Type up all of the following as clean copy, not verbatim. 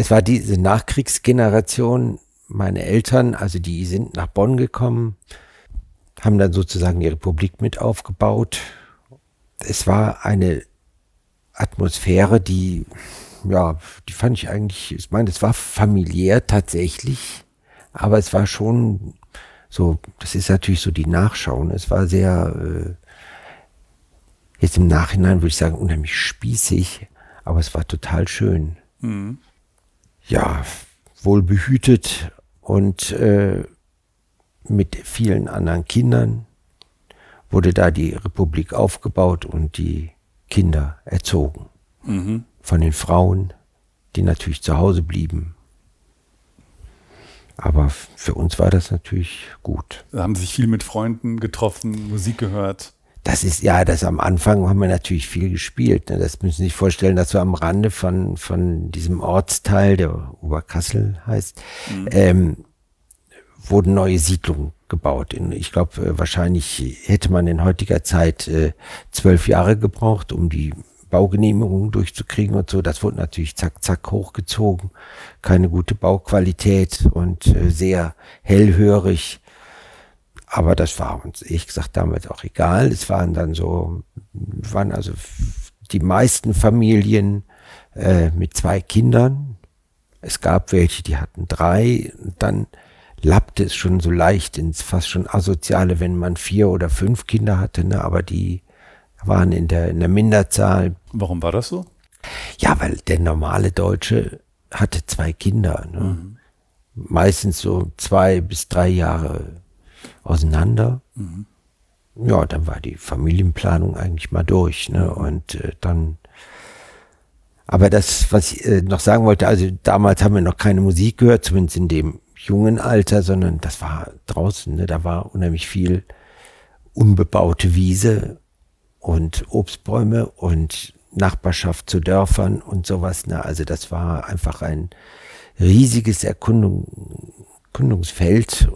das war diese Nachkriegsgeneration. Meine Eltern, also die sind nach Bonn gekommen, haben dann sozusagen die Republik mit aufgebaut. Es war eine Atmosphäre, die fand ich eigentlich, ich meine, es war familiär tatsächlich, aber es war schon so, das ist natürlich so die Nachschau. Und es war sehr, jetzt im Nachhinein würde ich sagen, unheimlich spießig, aber es war total schön. Mhm. Ja, wohlbehütet und mit vielen anderen Kindern wurde da die Republik aufgebaut und die Kinder erzogen. Mhm. Von den Frauen, die natürlich zu Hause blieben. Aber für uns war das natürlich gut. Da haben sich viel mit Freunden getroffen, Musik gehört. Das am Anfang haben wir natürlich viel gespielt. Ne? Das müssen Sie sich vorstellen, dass wir am Rande von diesem Ortsteil, der Oberkassel heißt, wurden neue Siedlungen gebaut. Ich glaube, wahrscheinlich hätte man in heutiger Zeit 12 Jahre gebraucht, um die Baugenehmigungen durchzukriegen und so. Das wurde natürlich zack, zack hochgezogen. Keine gute Bauqualität und sehr hellhörig. Aber das war uns, ehrlich gesagt, damals auch egal. Es waren also die meisten Familien mit 2 Kindern. Es gab welche, die hatten 3. Und dann lappte es schon so leicht ins fast schon Asoziale, wenn man 4 oder 5 Kinder hatte. Ne? Aber die waren in der Minderzahl. Warum war das so? Ja, weil der normale Deutsche hatte 2 Kinder. Ne? Mhm. Meistens so 2 bis 3 Jahre auseinander. Mhm. Ja, dann war die Familienplanung eigentlich mal durch. Ne? Und aber das, was ich noch sagen wollte, also damals haben wir noch keine Musik gehört, zumindest in dem jungen Alter, sondern das war draußen. Ne? Da war unheimlich viel unbebaute Wiese und Obstbäume und Nachbarschaft zu Dörfern und sowas. Ne? Also das war einfach ein riesiges Erkundungsfeld,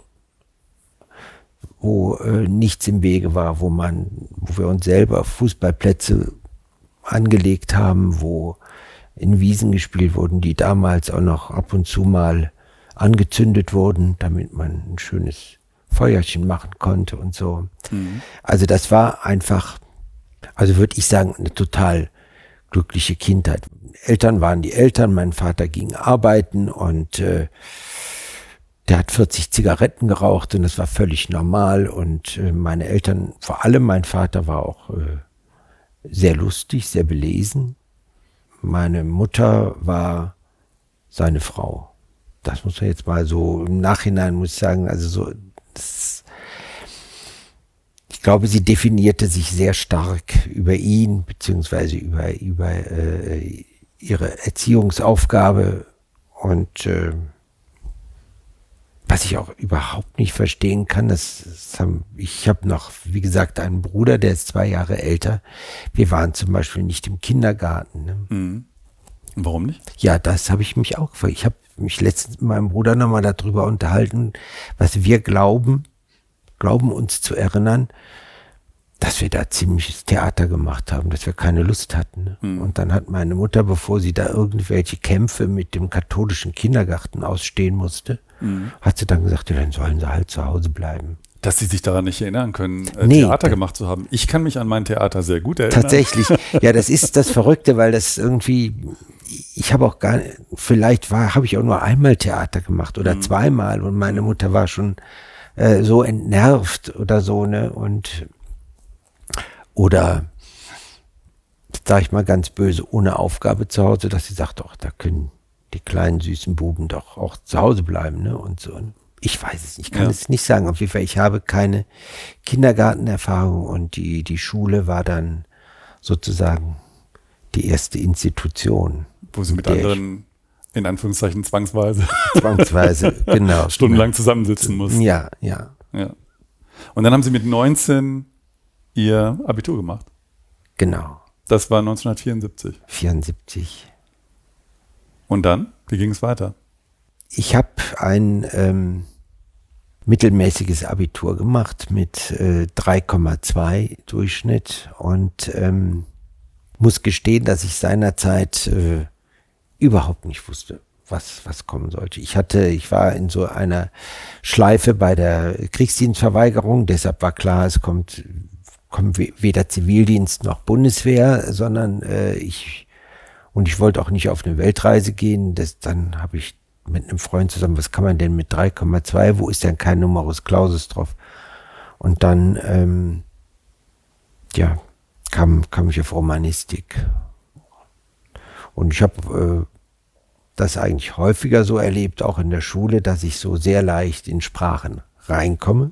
wo nichts im Wege war, wo wir uns selber Fußballplätze angelegt haben, wo in Wiesen gespielt wurden, die damals auch noch ab und zu mal angezündet wurden, damit man ein schönes Feuerchen machen konnte und so. Mhm. Also das war einfach, also würde ich sagen, eine total glückliche Kindheit. Eltern waren die Eltern, mein Vater ging arbeiten und der hat 40 Zigaretten geraucht und das war völlig normal und meine Eltern, vor allem mein Vater war auch sehr lustig, sehr belesen. Meine Mutter war seine Frau. Das muss man jetzt mal so im Nachhinein, muss ich sagen, also so, ich glaube, sie definierte sich sehr stark über ihn, beziehungsweise über ihre Erziehungsaufgabe und was ich auch überhaupt nicht verstehen kann, ich habe noch, wie gesagt, einen Bruder, der ist 2 Jahre älter. Wir waren zum Beispiel nicht im Kindergarten. Ne? Mhm. Warum nicht? Ja, das habe ich mich auch gefragt. Ich habe mich letztens mit meinem Bruder nochmal darüber unterhalten, was wir glauben uns zu erinnern, dass wir da ziemliches Theater gemacht haben, dass wir keine Lust hatten. Ne? Mhm. Und dann hat meine Mutter, bevor sie da irgendwelche Kämpfe mit dem katholischen Kindergarten ausstehen musste, hat sie dann gesagt, ja, dann sollen sie halt zu Hause bleiben. Dass Sie sich daran nicht erinnern können, Theater gemacht zu haben. Ich kann mich an mein Theater sehr gut erinnern. Tatsächlich. Ja, das ist das Verrückte, weil das irgendwie, ich habe auch habe ich auch nur einmal Theater gemacht oder 2-mal und meine Mutter war schon so entnervt oder so, ne, oder sag ich mal ganz böse, ohne Aufgabe zu Hause, dass sie sagt, da können die kleinen süßen Buben doch auch zu Hause bleiben, ne, und so. Ich weiß es nicht, ich kann es nicht sagen. Auf jeden Fall, ich habe keine Kindergartenerfahrung und die Schule war dann sozusagen die erste Institution. Wo Sie mit anderen, in Anführungszeichen, zwangsweise, genau. stundenlang zusammensitzen mussten. Ja. Und dann haben Sie mit 19 Ihr Abitur gemacht. Genau. Das war 1974. 74. Und dann? Wie ging es weiter? Ich habe ein mittelmäßiges Abitur gemacht mit 3,2 Durchschnitt und muss gestehen, dass ich seinerzeit überhaupt nicht wusste, was kommen sollte. Ich war in so einer Schleife bei der Kriegsdienstverweigerung, deshalb war klar, es kommt weder Zivildienst noch Bundeswehr, sondern ich wollte auch nicht auf eine Weltreise gehen. Dann habe ich mit einem Freund zusammen, was kann man denn mit 3,2, wo ist denn kein Numerus Clausus drauf? Und dann, kam ich auf Romanistik. Und ich habe das eigentlich häufiger so erlebt, auch in der Schule, dass ich so sehr leicht in Sprachen reinkomme,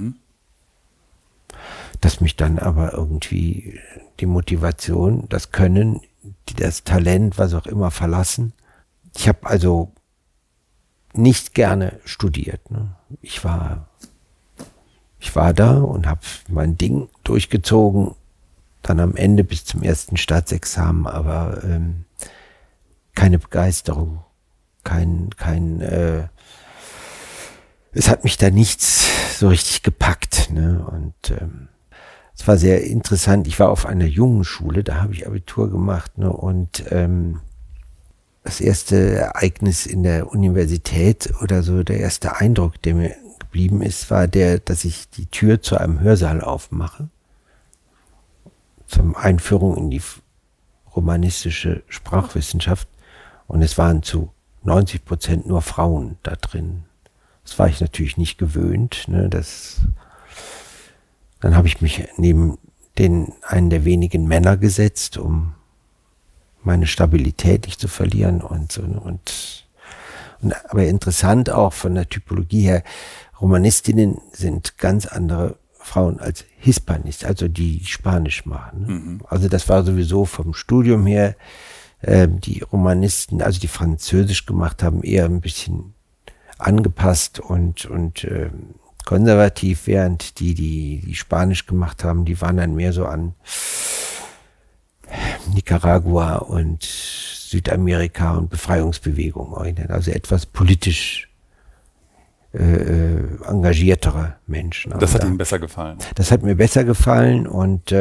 dass mich dann aber irgendwie die Motivation, das Können, das Talent, was auch immer verlassen. Ich habe also nicht gerne studiert. Ne? Ich war da und habe mein Ding durchgezogen, dann am Ende bis zum ersten Staatsexamen, aber keine Begeisterung, es hat mich da nichts so richtig gepackt. Ne? Und es war sehr interessant. Ich war auf einer jungen Schule, da habe ich Abitur gemacht, ne? Und das erste Ereignis in der Universität oder so, der erste Eindruck, der mir geblieben ist, war dass ich die Tür zu einem Hörsaal aufmache, zur Einführung in die romanistische Sprachwissenschaft, und es waren zu 90% nur Frauen da drin. Das war ich natürlich nicht gewöhnt. Ne? Dann habe ich mich neben einen der wenigen Männer gesetzt, um meine Stabilität nicht zu verlieren und so. Aber interessant auch von der Typologie her, Romanistinnen sind ganz andere Frauen als Hispanisten, also die Spanisch machen. Ne? Also das war sowieso vom Studium her, die Romanisten, also die Französisch gemacht haben, eher ein bisschen angepasst und konservativ, während die Spanisch gemacht haben, die waren dann mehr so an Nicaragua und Südamerika und Befreiungsbewegung orientiert, also etwas politisch engagiertere Menschen. Das hat Ihnen besser gefallen? Das hat mir besser gefallen und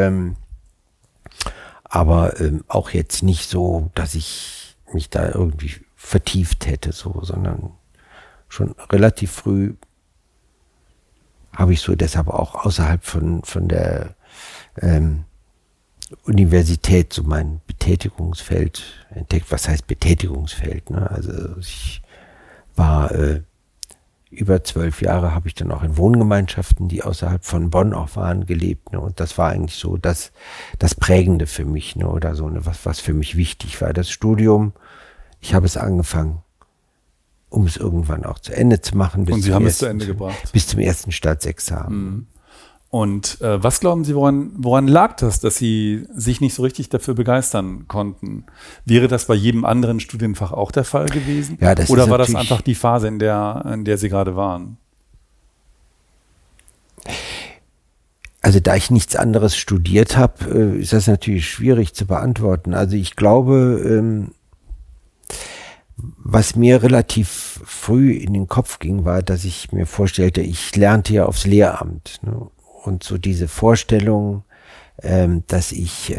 aber auch jetzt nicht so, dass ich mich da irgendwie vertieft hätte, sondern schon relativ früh habe ich so deshalb auch außerhalb von der Universität so mein Betätigungsfeld entdeckt. Was heißt Betätigungsfeld? Ne? Also ich war über 12 Jahre, habe ich dann auch in Wohngemeinschaften, die außerhalb von Bonn auch waren, gelebt. Ne? Und das war eigentlich so das Prägende für mich, ne? Oder so, ne? was für mich wichtig war. Das Studium, ich habe es angefangen, um es irgendwann auch zu Ende zu machen. Und Sie haben es zu Ende gebracht? Bis zum ersten Staatsexamen. Und was glauben Sie, woran lag das, dass Sie sich nicht so richtig dafür begeistern konnten? Wäre das bei jedem anderen Studienfach auch der Fall gewesen? Ja, das Oder war das einfach die Phase, in der Sie gerade waren? Also da ich nichts anderes studiert habe, ist das natürlich schwierig zu beantworten. Also ich glaube, was mir relativ früh in den Kopf ging, war, dass ich mir vorstellte, ich lernte ja aufs Lehramt. Ne? Und so diese Vorstellung, dass ich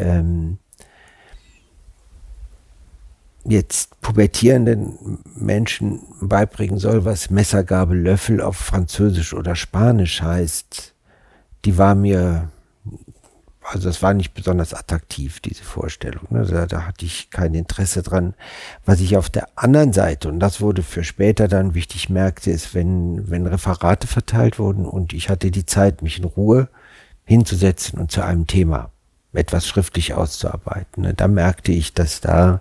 jetzt pubertierenden Menschen beibringen soll, was Messer, Gabel, Löffel auf Französisch oder Spanisch heißt, die war mir, also das war nicht besonders attraktiv, diese Vorstellung. Ne? Da hatte ich kein Interesse dran. Was ich auf der anderen Seite, und das wurde für später dann wichtig, merkte, ist, wenn Referate verteilt wurden und ich hatte die Zeit, mich in Ruhe hinzusetzen und zu einem Thema etwas schriftlich auszuarbeiten. Ne? Da merkte ich, dass da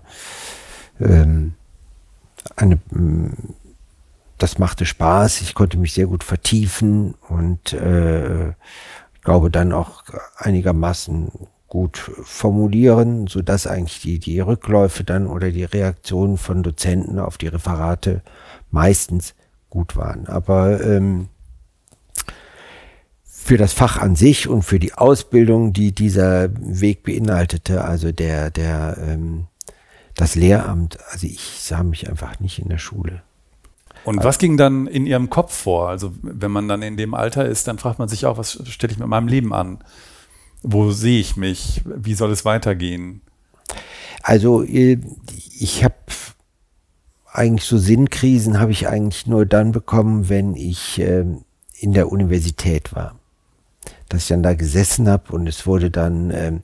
das machte Spaß, ich konnte mich sehr gut vertiefen und ich glaube dann auch einigermaßen gut formulieren, sodass eigentlich die Rückläufe dann oder die Reaktionen von Dozenten auf die Referate meistens gut waren. Aber für das Fach an sich und für die Ausbildung, die dieser Weg beinhaltete, also das Lehramt, also ich sah mich einfach nicht in der Schule. Und was ging dann in Ihrem Kopf vor? Also wenn man dann in dem Alter ist, dann fragt man sich auch, was stelle ich mit meinem Leben an? Wo sehe ich mich? Wie soll es weitergehen? Also ich habe eigentlich so Sinnkrisen habe ich eigentlich nur dann bekommen, wenn ich in der Universität war. Dass ich dann da gesessen habe und es wurde dann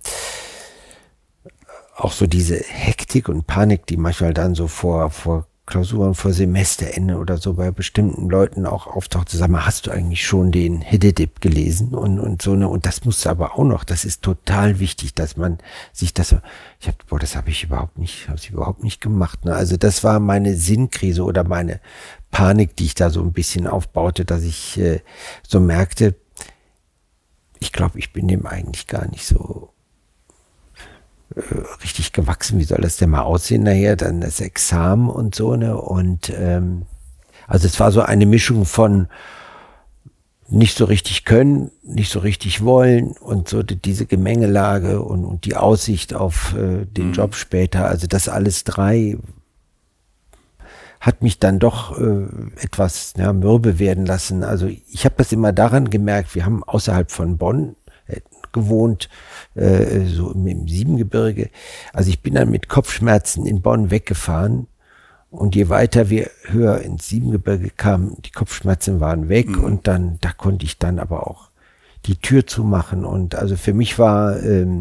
auch so diese Hektik und Panik, die manchmal dann so vor Klausuren, vor Semesterende oder so bei bestimmten Leuten auch auftaucht, zu sagen, hast du eigentlich schon den Hiddedip gelesen und so, ne? Und das musst du aber auch noch, das ist total wichtig, dass man sich das, das habe ich überhaupt nicht gemacht, ne? Also das war meine Sinnkrise oder meine Panik, die ich da so ein bisschen aufbaute, dass ich so merkte, ich glaube, ich bin dem eigentlich gar nicht so richtig gewachsen. Wie soll das denn mal aussehen nachher? Dann das Examen und so, ne? Und also es war so eine Mischung von nicht so richtig können, nicht so richtig wollen und so diese Gemengelage und die Aussicht auf den Job später. Also das alles drei hat mich dann doch etwas mürbe werden lassen. Also ich habe das immer daran gemerkt, wir haben außerhalb von Bonn gewohnt, so im Siebengebirge. Also ich bin dann mit Kopfschmerzen in Bonn weggefahren und je weiter wir höher ins Siebengebirge kamen, die Kopfschmerzen waren weg und dann, da konnte ich dann aber auch die Tür zumachen und also für mich war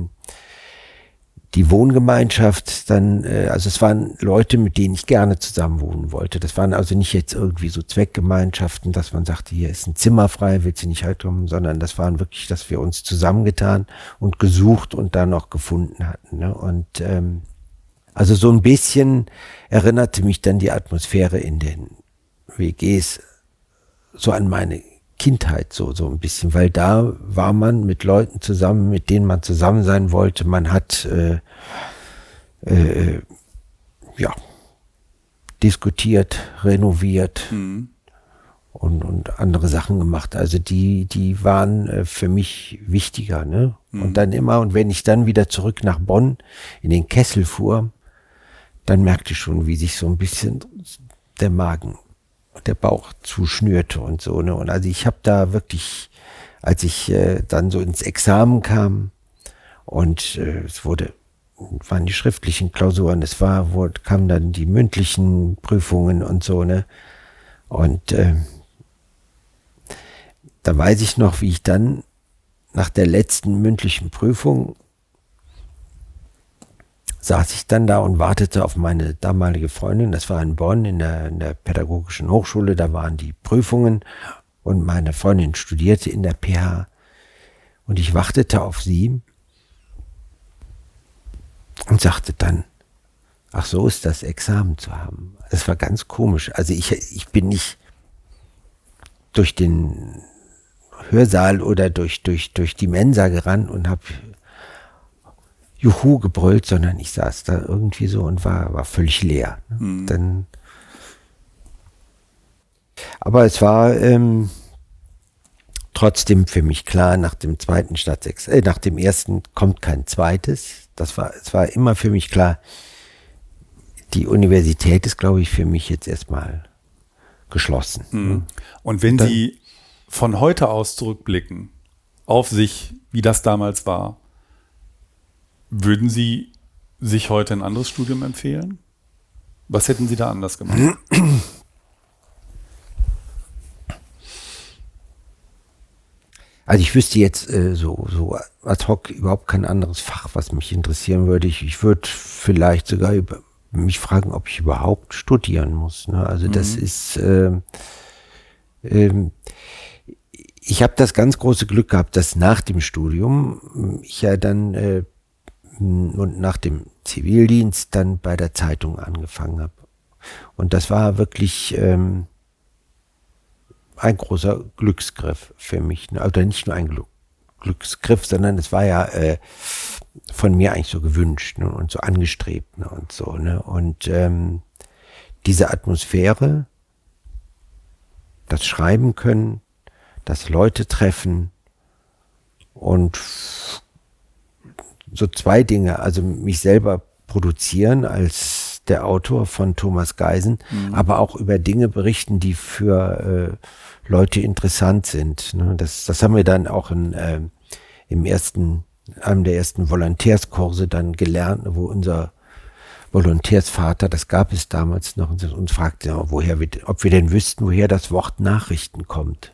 die Wohngemeinschaft dann, also es waren Leute, mit denen ich gerne zusammen wohnen wollte. Das waren also nicht jetzt irgendwie so Zweckgemeinschaften, dass man sagte, hier ist ein Zimmer frei, willst du nicht halt kommen, sondern das waren wirklich, dass wir uns zusammengetan und gesucht und dann noch gefunden hatten. Ne? Und also so ein bisschen erinnerte mich dann die Atmosphäre in den WGs so an meine Kindheit so ein bisschen, weil da war man mit Leuten zusammen, mit denen man zusammen sein wollte. Man hat diskutiert, renoviert und andere Sachen gemacht. Also die waren für mich wichtiger, ne? Und dann immer, und wenn ich dann wieder zurück nach Bonn in den Kessel fuhr, dann merkte ich schon, wie sich so ein bisschen der Bauch zuschnürte und so, ne? Und also ich habe da wirklich, als ich dann so ins Examen kam und waren die schriftlichen Klausuren, kamen dann die mündlichen Prüfungen und so, ne? Und da weiß ich noch, wie ich dann nach der letzten mündlichen Prüfung saß ich dann da und wartete auf meine damalige Freundin. Das war in Bonn in der Pädagogischen Hochschule. Da waren die Prüfungen und meine Freundin studierte in der PH. Und ich wartete auf sie und sagte dann, ach so ist das Examen zu haben. Das war ganz komisch. Also ich bin nicht durch den Hörsaal oder durch die Mensa gerannt und habe Juhu gebrüllt, sondern ich saß da irgendwie so und war völlig leer. Dann, aber es war trotzdem für mich klar, nach dem ersten kommt kein zweites. Es war immer für mich klar, die Universität ist, glaube ich, für mich jetzt erstmal geschlossen. Und wenn Sie von heute aus zurückblicken auf sich, wie das damals war, würden Sie sich heute ein anderes Studium empfehlen? Was hätten Sie da anders gemacht? Also ich wüsste jetzt so ad hoc überhaupt kein anderes Fach, was mich interessieren würde. Ich würde vielleicht sogar mich fragen, ob ich überhaupt studieren muss. Ne? Also das ist, ich habe das ganz große Glück gehabt, dass nach dem Studium ich ja dann und nach dem Zivildienst dann bei der Zeitung angefangen habe. Und das war wirklich ein großer Glücksgriff für mich. Ne? Oder nicht nur ein Glücksgriff, sondern es war ja von mir eigentlich so gewünscht, ne? Und so angestrebt, ne? Und so. Ne? Und diese Atmosphäre, das Schreiben können, das Leute treffen und so zwei Dinge, also mich selber produzieren als der Autor von Thomas Geisen, aber auch über Dinge berichten, die für Leute interessant sind. Ne? Das haben wir dann auch in einem der ersten Volontärskurse dann gelernt, wo unser Volontärsvater, das gab es damals noch, und fragte, ob wir denn wüssten, woher das Wort Nachrichten kommt.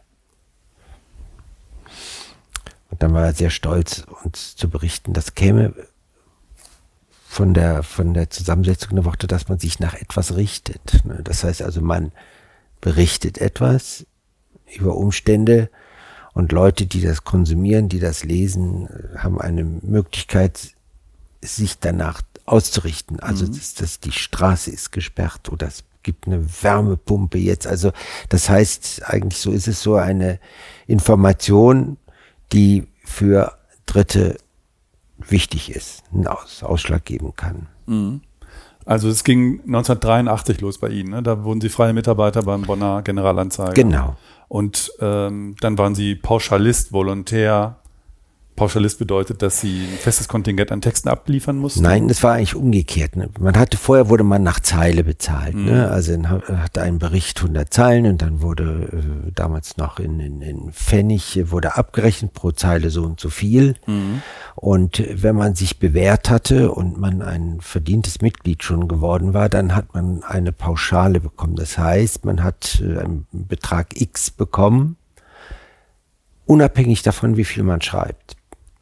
Und dann war er sehr stolz, uns zu berichten, das käme von der Zusammensetzung der Worte, dass man sich nach etwas richtet. Das heißt also, man berichtet etwas über Umstände und Leute, die das konsumieren, die das lesen, haben eine Möglichkeit, sich danach auszurichten. Also die Straße ist gesperrt oder es gibt eine Wärmepumpe jetzt. Also das heißt, eigentlich so ist es so eine Information, die für Dritte wichtig ist, einen Ausschlag geben kann. Also es ging 1983 los bei Ihnen, ne? Da wurden Sie freie Mitarbeiter beim Bonner Generalanzeiger. Genau. Und dann waren Sie Pauschalist, Volontär. Pauschalist bedeutet, dass Sie ein festes Kontingent an Texten abliefern mussten? Nein, das war eigentlich umgekehrt. Ne? Vorher wurde man nach Zeile bezahlt. Ne? Also hatte ein Bericht 100 Zeilen und dann wurde damals noch in Pfennig wurde abgerechnet, pro Zeile so und so viel. Und wenn man sich bewährt hatte und man ein verdientes Mitglied schon geworden war, dann hat man eine Pauschale bekommen. Das heißt, man hat einen Betrag X bekommen, unabhängig davon, wie viel man schreibt.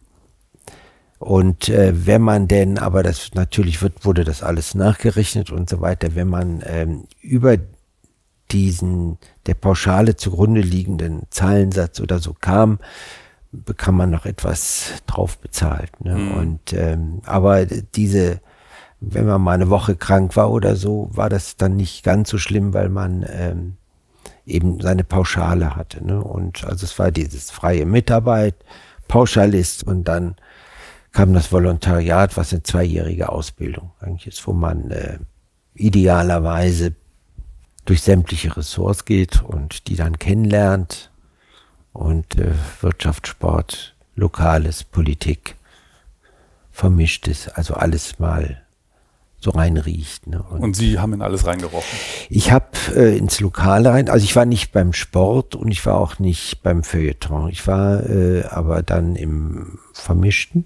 Und wenn man denn, aber das natürlich wurde das alles nachgerechnet und so weiter, wenn man über der Pauschale zugrunde liegenden Zahlensatz oder so kam, bekam man noch etwas drauf bezahlt. Ne? Und aber wenn man mal eine Woche krank war oder so, war das dann nicht ganz so schlimm, weil man eben seine Pauschale hatte. Ne? Und also es war dieses freie Mitarbeit, Pauschalist und dann kam das Volontariat, was eine 2-jährige Ausbildung eigentlich ist, wo man idealerweise durch sämtliche Ressorts geht und die dann kennenlernt und Wirtschaft, Sport, Lokales, Politik vermischt ist, also alles mal so reinriecht. Ne? Und Sie haben in alles reingerochen? Ich habe ins Lokale rein, also ich war nicht beim Sport und ich war auch nicht beim Feuilleton. Ich war aber dann im Vermischten.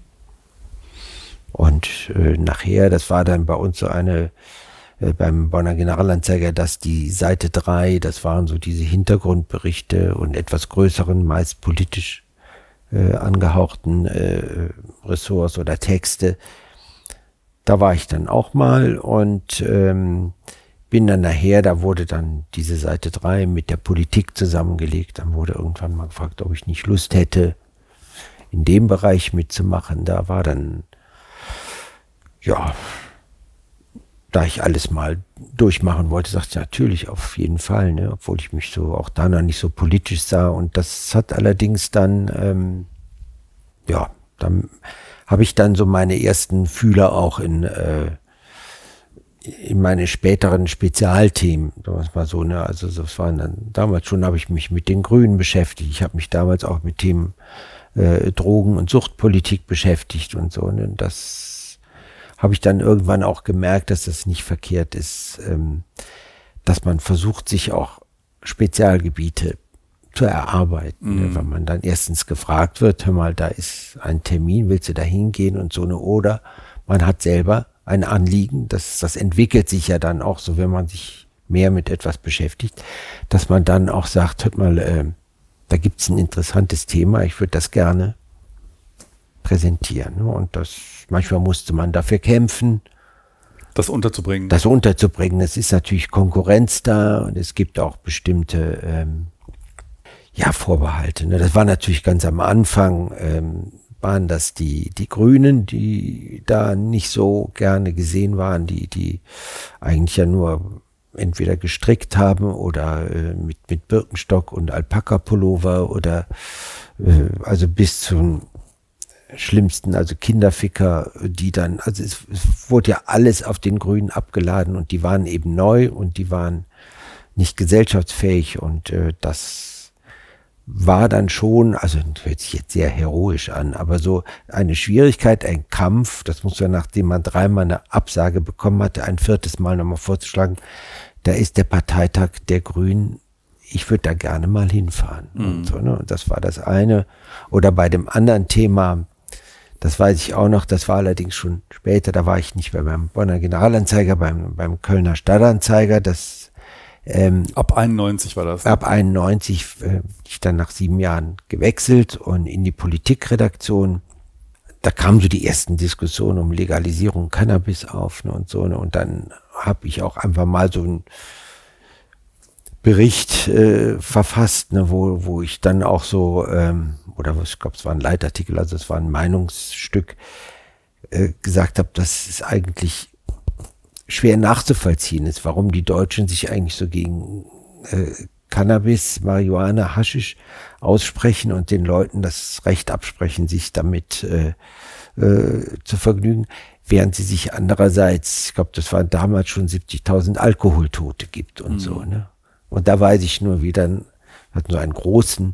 Und nachher, das war dann bei uns so beim Bonner Generalanzeiger, dass die Seite 3, das waren so diese Hintergrundberichte und etwas größeren, meist politisch angehauchten Ressorts oder Texte. Da war ich dann auch mal und bin dann nachher, da wurde dann diese Seite 3 mit der Politik zusammengelegt. Dann wurde irgendwann mal gefragt, ob ich nicht Lust hätte, in dem Bereich mitzumachen. Da war dann, ja, da ich alles mal durchmachen wollte, sagte ich natürlich auf jeden Fall, ne, obwohl ich mich so auch da noch nicht so politisch sah. Und das hat allerdings dann, dann habe ich dann so meine ersten Fühler auch in meine späteren Spezialthemen, sagen wir es mal so, ne, also das waren dann, damals schon habe ich mich mit den Grünen beschäftigt. Ich habe mich damals auch mit Themen Drogen- und Suchtpolitik beschäftigt und so, ne, das habe ich dann irgendwann auch gemerkt, dass das nicht verkehrt ist, dass man versucht, sich auch Spezialgebiete zu erarbeiten. Wenn man dann erstens gefragt wird, hör mal, da ist ein Termin, willst du da hingehen und so, ne? Oder man hat selber ein Anliegen, das entwickelt sich ja dann auch so, wenn man sich mehr mit etwas beschäftigt, dass man dann auch sagt, hört mal, da gibt's ein interessantes Thema, ich würde das gerne präsentieren. Ne? Und manchmal musste man dafür kämpfen, das unterzubringen. Es ist natürlich Konkurrenz da und es gibt auch bestimmte Vorbehalte. Ne? Das war natürlich ganz am Anfang, waren das die Grünen, die da nicht so gerne gesehen waren, die eigentlich ja nur entweder gestrickt haben oder mit Birkenstock und Alpaka-Pullover oder also bis zum Schlimmsten, also Kinderficker, die dann, also es wurde ja alles auf den Grünen abgeladen und die waren eben neu und die waren nicht gesellschaftsfähig und das war dann schon, also hört sich jetzt sehr heroisch an, aber so eine Schwierigkeit, ein Kampf, das muss man, nachdem man 3-mal eine Absage bekommen hatte, ein 4. Mal nochmal vorzuschlagen, da ist der Parteitag der Grünen, ich würde da gerne mal hinfahren. Und so, ne? Und das war das eine. Oder bei dem anderen Thema, Das weiß ich auch noch, das war allerdings schon später, da war ich nicht mehr beim Bonner Generalanzeiger, beim Kölner Stadtanzeiger, ab 91 war das. Ab 91 ich dann nach 7 Jahren gewechselt und in die Politikredaktion. Da kamen so die ersten Diskussionen um Legalisierung Cannabis auf, ne, und so. Ne, und dann habe ich auch einfach mal so einen Bericht verfasst, ne, wo ich dann auch so, oder ich glaube, es war ein Leitartikel, also es war ein Meinungsstück, gesagt habe, dass es eigentlich schwer nachzuvollziehen ist, warum die Deutschen sich eigentlich so gegen Cannabis, Marihuana, Haschisch aussprechen und den Leuten das Recht absprechen, sich damit zu vergnügen, während sie sich andererseits, ich glaube, das waren damals schon 70.000 Alkoholtote gibt und so, ne? Und da weiß ich nur, wie dann hatten so einen großen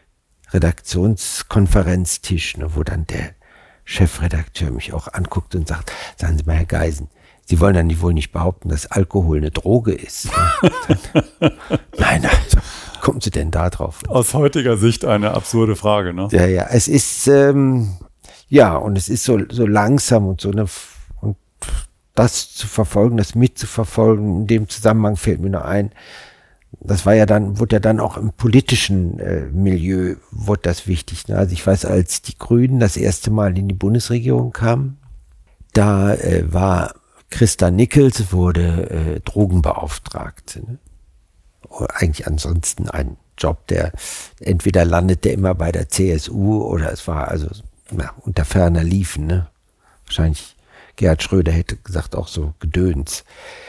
Redaktionskonferenztisch, ne, wo dann der Chefredakteur mich auch anguckt und sagt, sagen Sie mal, Herr Geisen, Sie wollen dann wohl nicht behaupten, dass Alkohol eine Droge ist. Ne? Nein, also, kommen Sie denn da drauf? Aus heutiger Sicht eine absurde Frage, ne? Ja, es ist, und es ist so langsam und so, ne, und das zu verfolgen, das mitzuverfolgen, in dem Zusammenhang fällt mir noch ein, das war ja dann, wurde ja dann auch im politischen Milieu, wurde das wichtig. Ne? Also ich weiß, als die Grünen das erste Mal in die Bundesregierung kamen, da war Christa Nickels, wurde Drogenbeauftragte. Ne? Eigentlich ansonsten ein Job, der entweder landete immer bei der CSU oder es war also unter ferner Liefen. Ne? Wahrscheinlich Gerhard Schröder hätte gesagt, auch so Gedöns.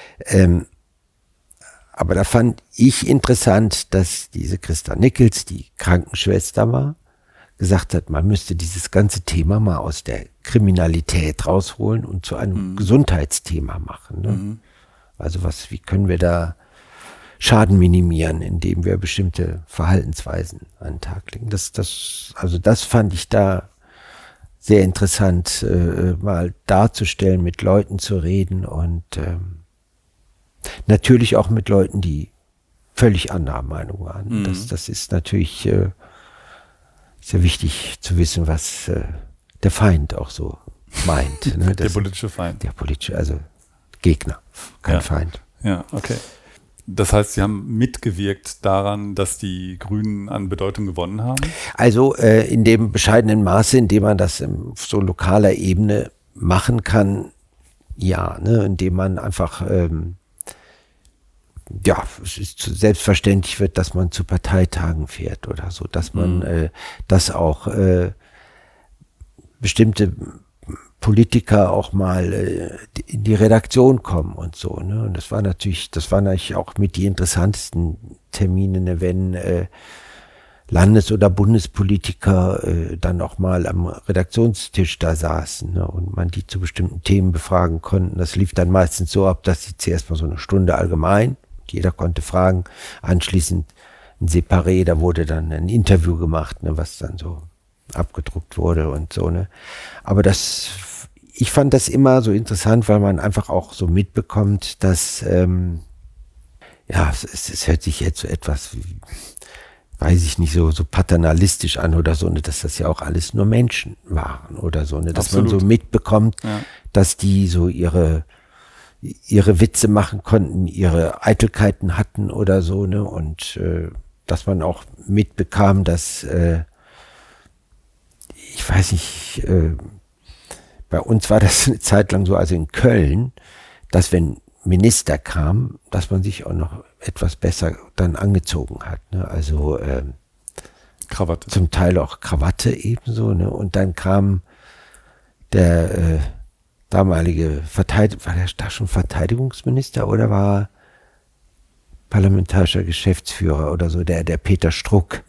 Aber da fand ich interessant, dass diese Christa Nickels, die Krankenschwester war, gesagt hat, man müsste dieses ganze Thema mal aus der Kriminalität rausholen und zu einem Gesundheitsthema machen. Ne? Also wie können wir da Schaden minimieren, indem wir bestimmte Verhaltensweisen an den Tag legen. Das fand ich da sehr interessant, mal darzustellen, mit Leuten zu reden und natürlich auch mit Leuten, die völlig anderer Meinung waren. Das ist natürlich sehr wichtig zu wissen, was der Feind auch so meint. Ne? Der politische Feind. Der politische, also Gegner, kein Feind. Ja, okay. Das heißt, Sie haben mitgewirkt daran, dass die Grünen an Bedeutung gewonnen haben? Also in dem bescheidenen Maße, in dem man das auf so lokaler Ebene machen kann, ja, ne? Indem man einfach es ist selbstverständlich wird, dass man zu Parteitagen fährt oder so, dass man, dass auch bestimmte Politiker auch mal in die Redaktion kommen und so, ne? Und das waren natürlich auch mit die interessantesten Termine, ne? Wenn Landes- oder Bundespolitiker dann auch mal am Redaktionstisch da saßen, ne? Und man die zu bestimmten Themen befragen konnten. Das lief dann meistens so ab, dass sie zuerst mal so eine Stunde allgemein, jeder konnte fragen, anschließend ein Separé, da wurde dann ein Interview gemacht, ne, was dann so abgedruckt wurde und so, ne. Aber ich fand das immer so interessant, weil man einfach auch so mitbekommt, dass, es hört sich jetzt so etwas, weiß ich nicht, so paternalistisch an oder so, ne, dass das ja auch alles nur Menschen waren oder so, ne, dass Absolut. Man so mitbekommt, dass die so ihre Witze machen konnten, ihre Eitelkeiten hatten oder so, ne, und dass man auch mitbekam, dass ich weiß nicht, bei uns war das eine Zeit lang so, also in Köln, dass wenn Minister kamen, dass man sich auch noch etwas besser dann angezogen hat, ne, also Krawatte. Zum Teil auch Krawatte ebenso, ne, und dann kam der damalige war der da schon Verteidigungsminister oder war er parlamentarischer Geschäftsführer oder so, der Peter Struck.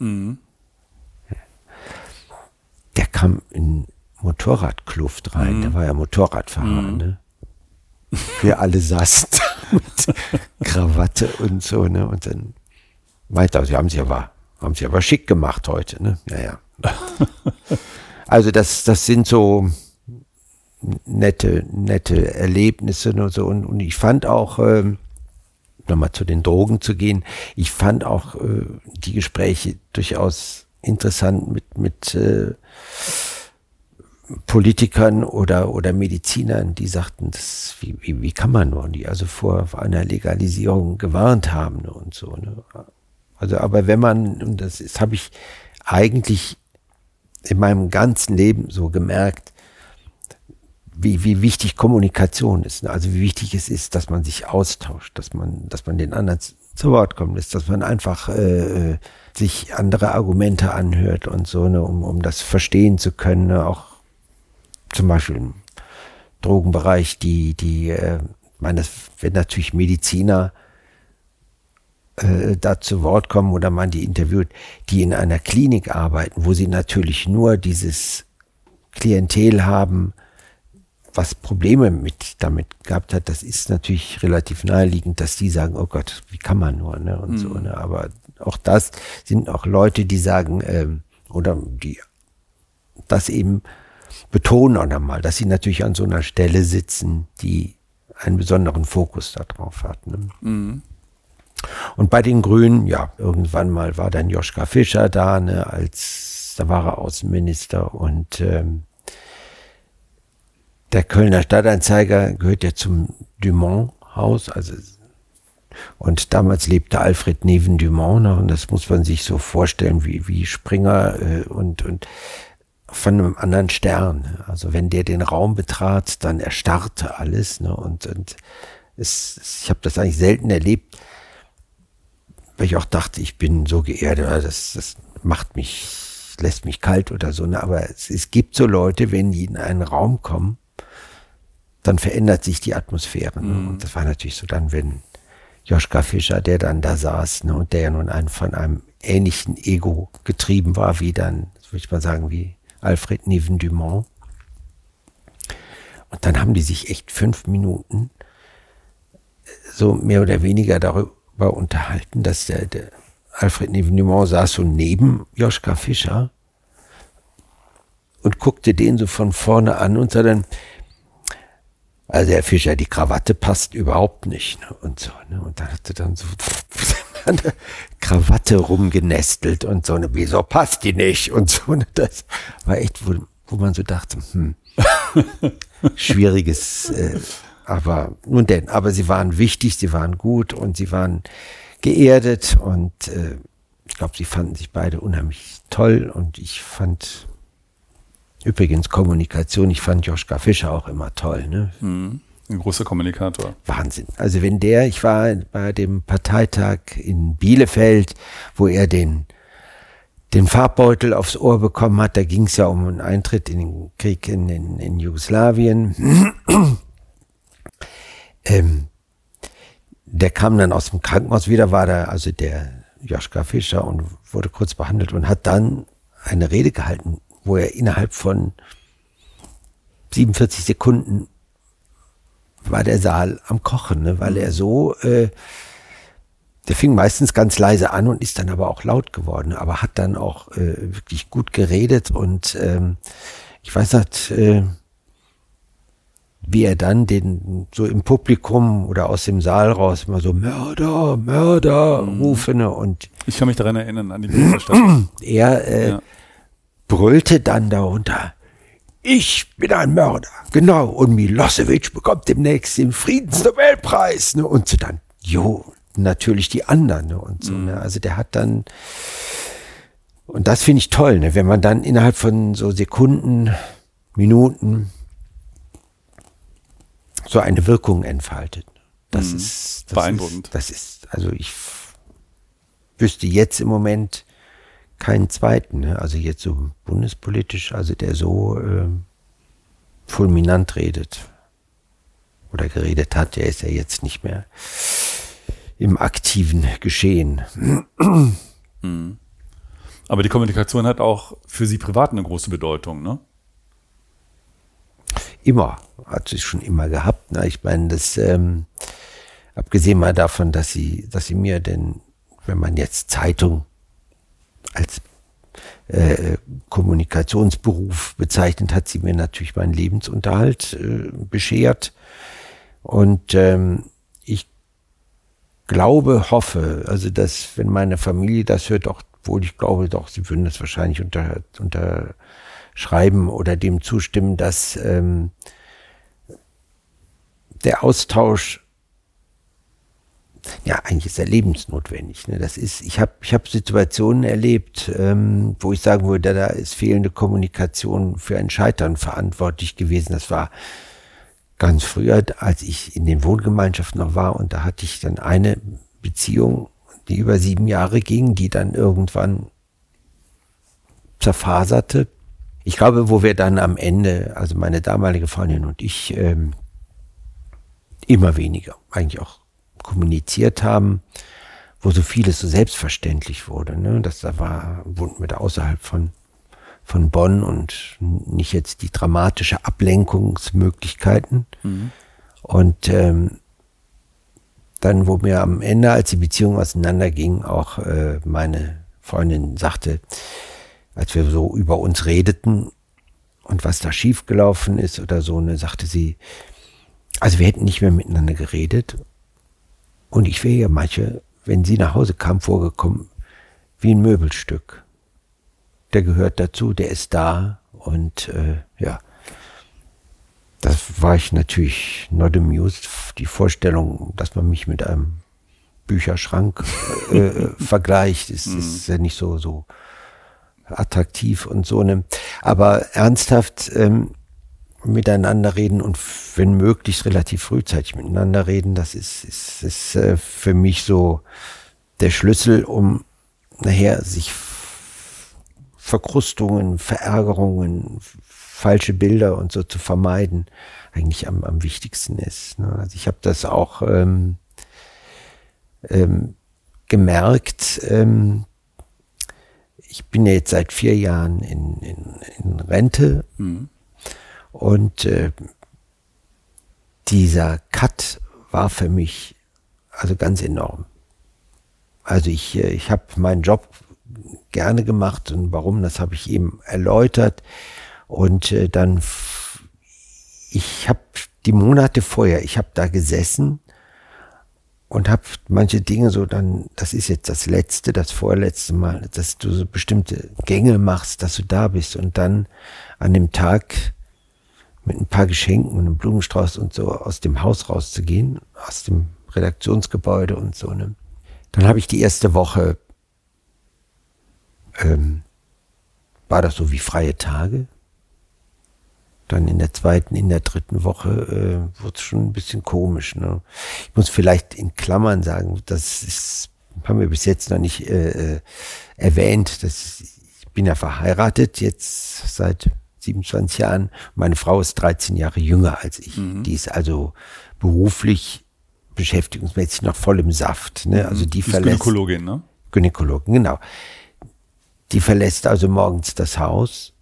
Der kam in Motorradkluft rein, der war ja Motorradfahrer, ne? Wir alle saßen da mit Krawatte und so, ne? Und dann weiter, sie haben sie aber schick gemacht heute, ne? Ja. Also das sind so nette Erlebnisse und so. Und ich fand auch, nochmal zu den Drogen zu gehen, ich fand auch die Gespräche durchaus interessant mit Politikern oder Medizinern, die sagten, wie kann man nur, die also vor einer Legalisierung gewarnt haben und so. Ne? Also, aber wenn man, und das habe ich eigentlich in meinem ganzen Leben so gemerkt, wie wichtig Kommunikation ist. Ne? Also wie wichtig es ist, dass man sich austauscht, dass man den anderen zu Wort kommen lässt, dass man einfach sich andere Argumente anhört und so, ne, um das verstehen zu können, ne? Auch zum Beispiel im Drogenbereich, wenn natürlich Mediziner da zu Wort kommen oder man die interviewt, die in einer Klinik arbeiten, wo sie natürlich nur dieses Klientel haben, was Probleme damit gehabt hat, das ist natürlich relativ naheliegend, dass die sagen, oh Gott, wie kann man nur, ne, und so, ne, aber auch das sind auch Leute, die sagen, oder die das eben betonen auch nochmal, dass sie natürlich an so einer Stelle sitzen, die einen besonderen Fokus darauf hat. Ne? Mhm. Und bei den Grünen, ja, irgendwann mal war dann Joschka Fischer da, ne, da war er Außenminister und der Kölner Stadtanzeiger gehört ja zum Dumont-Haus, also und damals lebte Alfred neben Dumont noch und das muss man sich so vorstellen wie Springer und von einem anderen Stern. Also wenn der den Raum betrat, dann erstarrte alles. Ne? Und ich habe das eigentlich selten erlebt, weil ich auch dachte, ich bin so geerdet, das lässt mich kalt oder so. Ne? Aber es gibt so Leute, wenn die in einen Raum kommen, dann verändert sich die Atmosphäre. Ne? Und das war natürlich so dann, wenn Joschka Fischer, der dann da saß, ne? Und der ja nun von einem ähnlichen Ego getrieben war, wie dann, würde ich mal sagen, wie Alfred neben Dumont. Und dann haben die sich echt 5 Minuten so mehr oder weniger darüber unterhalten, dass der Alfred neben Dumont saß so neben Joschka Fischer und guckte den so von vorne an und sah dann, also Herr Fischer, die Krawatte passt überhaupt nicht. Ne? Und so, ne? Und da hat er dann so eine Krawatte rumgenestelt und so, ne, wieso passt die nicht? Und so, ne? Das war echt, wo man so dachte, schwieriges, aber nun denn, aber sie waren wichtig, sie waren gut und sie waren geerdet und ich glaube, sie fanden sich beide unheimlich toll und ich fand übrigens Kommunikation, ich fand Joschka Fischer auch immer toll. Ne? Ein großer Kommunikator. Wahnsinn. Also ich war bei dem Parteitag in Bielefeld, wo er den Farbbeutel aufs Ohr bekommen hat, da ging es ja um einen Eintritt in den Krieg in Jugoslawien. Der kam dann aus dem Krankenhaus wieder, war da also der Joschka Fischer und wurde kurz behandelt und hat dann eine Rede gehalten, wo er innerhalb von 47 Sekunden war der Saal am Kochen, ne? Weil er so, der fing meistens ganz leise an und ist dann aber auch laut geworden, aber hat dann auch wirklich gut geredet und ich weiß nicht, wie er dann den so im Publikum oder aus dem Saal raus immer so Mörder, Mörder rufe, ne? Und ich kann mich daran erinnern, an die Berichterstattung. Er brüllte dann darunter, ich bin ein Mörder, genau, und Milosevic bekommt demnächst den Friedensnobelpreis, ne? Und so dann, natürlich die anderen, ne? Und so, ne? Also der hat dann, und das finde ich toll, ne? Wenn man dann innerhalb von so Sekunden, Minuten so eine Wirkung entfaltet. Das ist beeindruckend. Also ich wüsste jetzt im Moment keinen zweiten, ne? Also jetzt so bundespolitisch, also der so fulminant redet oder geredet hat, der ist ja jetzt nicht mehr im aktiven Geschehen. Aber die Kommunikation hat auch für Sie privat eine große Bedeutung, ne? Immer, hat sie schon immer gehabt. Ne? Ich meine, das abgesehen mal davon, dass sie mir denn, wenn man jetzt Zeitung als Kommunikationsberuf bezeichnet, hat sie mir natürlich meinen Lebensunterhalt beschert. Und ich hoffe, also dass, wenn meine Familie das hört, obwohl ich glaube doch, sie würden das wahrscheinlich schreiben oder dem zustimmen, dass der Austausch, ja, eigentlich ist er lebensnotwendig. Ne? Ich hab Situationen erlebt, wo ich sagen würde, da ist fehlende Kommunikation für ein Scheitern verantwortlich gewesen. Das war ganz früher, als ich in den Wohngemeinschaften noch war, und da hatte ich dann eine Beziehung, die über 7 Jahre ging, die dann irgendwann zerfaserte. Ich glaube, wo wir dann am Ende, also meine damalige Freundin und ich, immer weniger eigentlich auch kommuniziert haben, wo so vieles so selbstverständlich wurde. Ne? Wohnten wir da außerhalb von Bonn und nicht jetzt die dramatische Ablenkungsmöglichkeiten. Und dann, wo mir am Ende, als die Beziehung auseinanderging, auch meine Freundin sagte, als wir so über uns redeten und was da schiefgelaufen ist oder so, ne, sagte sie, also wir hätten nicht mehr miteinander geredet und ich wäre ja wenn sie nach Hause kam, vorgekommen wie ein Möbelstück. Der gehört dazu, der ist da und ja, das war ich natürlich not amused. Die Vorstellung, dass man mich mit einem Bücherschrank vergleicht, ist ja nicht so attraktiv und so. Ne? Aber ernsthaft miteinander reden und wenn möglich relativ frühzeitig miteinander reden, das ist für mich so der Schlüssel, um nachher sich Verkrustungen, Verärgerungen, falsche Bilder und so zu vermeiden, eigentlich am wichtigsten ist. Ne? Also ich habe das auch gemerkt. Ich bin ja jetzt seit 4 Jahren in Rente und dieser Cut war für mich also ganz enorm. Also ich habe meinen Job gerne gemacht und warum, das habe ich eben erläutert. Und dann, ich habe die Monate vorher, ich habe da gesessen und habe manche Dinge so dann, das ist jetzt das vorletzte Mal, dass du so bestimmte Gänge machst, dass du da bist und dann an dem Tag mit ein paar Geschenken und einem Blumenstrauß und so aus dem Haus rauszugehen, aus dem Redaktionsgebäude und so. Ne? Dann habe ich die erste Woche, war das so wie freie Tage. Dann in der zweiten, in der dritten Woche wurde es schon ein bisschen komisch. Ne? Ich muss vielleicht in Klammern sagen, haben wir bis jetzt noch nicht erwähnt. Ich bin ja verheiratet jetzt seit 27 Jahren. Meine Frau ist 13 Jahre jünger als ich. Die ist also beruflich, beschäftigungsmäßig noch voll im Saft. Ne? Also die verlässt, Gynäkologin, ne? Gynäkologin, genau. Die verlässt also morgens das Haus.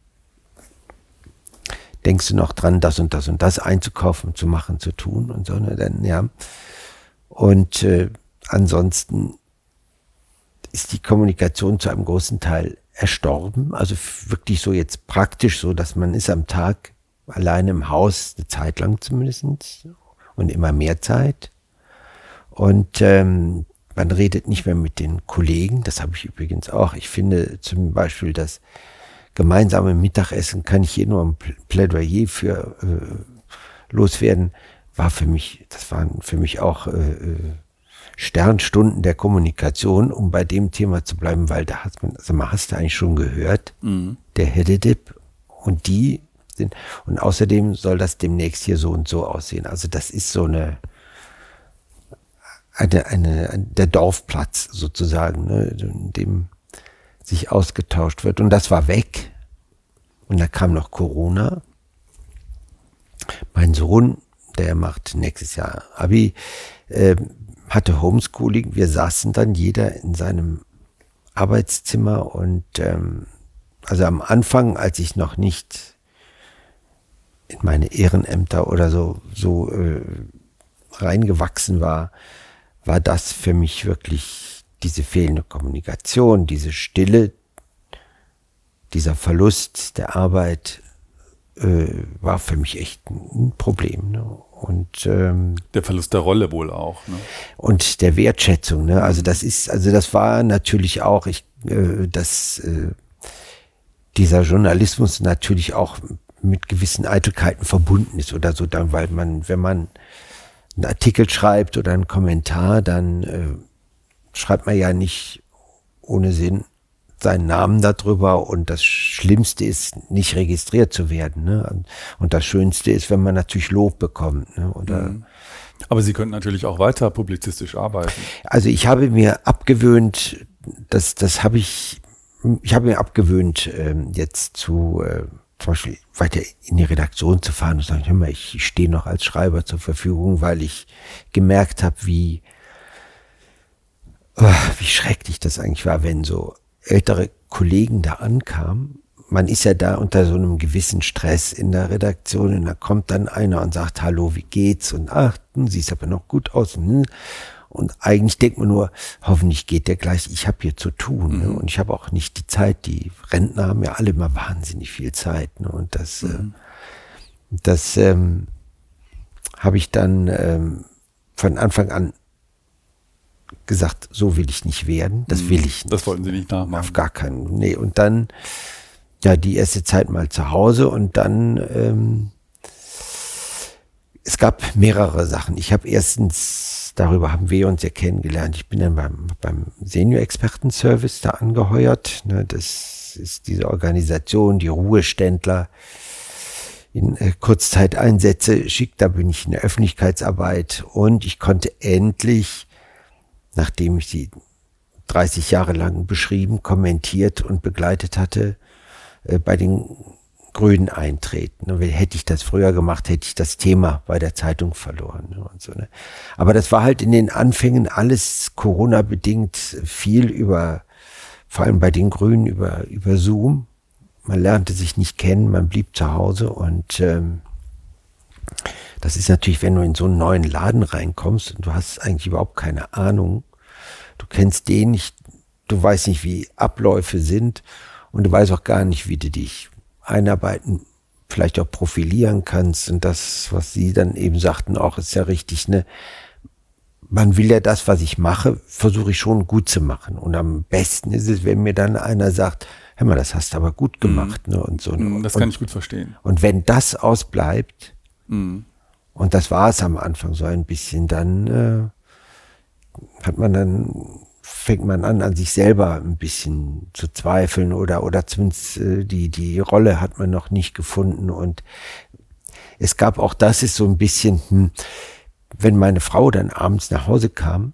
Denkst du noch dran, das und das und das einzukaufen, zu machen, zu tun und so, ne? Dann, ja. Und ansonsten ist die Kommunikation zu einem großen Teil erstorben. Also wirklich so jetzt praktisch so, dass man ist am Tag alleine im Haus, eine Zeit lang zumindest, und immer mehr Zeit. Und man redet nicht mehr mit den Kollegen. Das habe ich übrigens auch. Ich finde zum Beispiel das gemeinsame Mittagessen, kann ich hier nur ein Plädoyer für loswerden, das waren für mich auch Sternstunden der Kommunikation, um bei dem Thema zu bleiben, weil da hast du eigentlich schon gehört, der Hededip und die sind, und außerdem soll das demnächst hier so und so aussehen. Also das ist so der Dorfplatz sozusagen, ne, in dem sich ausgetauscht wird. Und das war weg. Und da kam noch Corona. Mein Sohn, der macht nächstes Jahr Abi, hatte Homeschooling. Wir saßen dann jeder in seinem Arbeitszimmer und also am Anfang, als ich noch nicht in meine Ehrenämter oder so reingewachsen war das für mich wirklich diese fehlende Kommunikation, diese Stille, dieser Verlust der Arbeit war für mich echt ein Problem. Ne? Und der Verlust der Rolle wohl auch. Ne? Und der Wertschätzung. Ne? Also das war natürlich auch, dieser Journalismus natürlich auch mit gewissen Eitelkeiten verbunden ist oder so, dann, weil wenn man einen Artikel schreibt oder einen Kommentar, dann schreibt man ja nicht ohne Sinn seinen Namen darüber, und das Schlimmste ist, nicht registriert zu werden, ne? Und das Schönste ist, wenn man natürlich Lob bekommt, ne? Oder Aber Sie könnten natürlich auch weiter publizistisch arbeiten. Also ich habe mir abgewöhnt, das habe ich habe mir abgewöhnt, jetzt zum Beispiel weiter in die Redaktion zu fahren und sagen, hör mal, ich stehe noch als Schreiber zur Verfügung, weil ich gemerkt habe, wie schrecklich das eigentlich war, wenn so ältere Kollegen da ankamen. Man ist ja da unter so einem gewissen Stress in der Redaktion, und da kommt dann einer und sagt, hallo, wie geht's? Und ach, siehst aber noch gut aus. Und eigentlich denkt man nur, hoffentlich geht der gleich, ich habe hier zu tun. Ne? Und ich habe auch nicht die Zeit, die Rentner haben ja alle immer wahnsinnig viel Zeit. Ne? Und das habe ich dann von Anfang an gesagt, so will ich nicht werden, das will ich nicht. Das wollten Sie nicht nachmachen. Auf gar keinen, nee. Und dann, ja, die erste Zeit mal zu Hause, und dann, es gab mehrere Sachen. Ich habe erstens, darüber haben wir uns ja kennengelernt, ich bin dann beim Senior-Experten-Service da angeheuert. Ne, das ist diese Organisation, die Ruheständler in Kurzzeiteinsätze schickt. Da bin ich in der Öffentlichkeitsarbeit, und ich konnte endlich, nachdem ich sie 30 Jahre lang beschrieben, kommentiert und begleitet hatte, bei den Grünen eintreten. Hätte ich das früher gemacht, hätte ich das Thema bei der Zeitung verloren. Und so, ne? Aber das war halt in den Anfängen alles Corona-bedingt viel vor allem bei den Grünen, über Zoom. Man lernte sich nicht kennen, man blieb zu Hause, und das ist natürlich, wenn du in so einen neuen Laden reinkommst und du hast eigentlich überhaupt keine Ahnung, du kennst den nicht, du weißt nicht, wie Abläufe sind, und du weißt auch gar nicht, wie du dich einarbeiten, vielleicht auch profilieren kannst. Und das, was Sie dann eben sagten, auch ist ja richtig, ne? Man will ja das, was ich mache, versuche ich schon gut zu machen. Und am besten ist es, wenn mir dann einer sagt, hör mal, das hast du aber gut gemacht. Ne? Und so. Das kann ich gut verstehen. Und wenn das ausbleibt, und das war es am Anfang so ein bisschen, dann fängt man an sich selber ein bisschen zu zweifeln, oder zumindest die Rolle hat man noch nicht gefunden. Und es gab auch, das ist so ein bisschen, wenn meine Frau dann abends nach Hause kam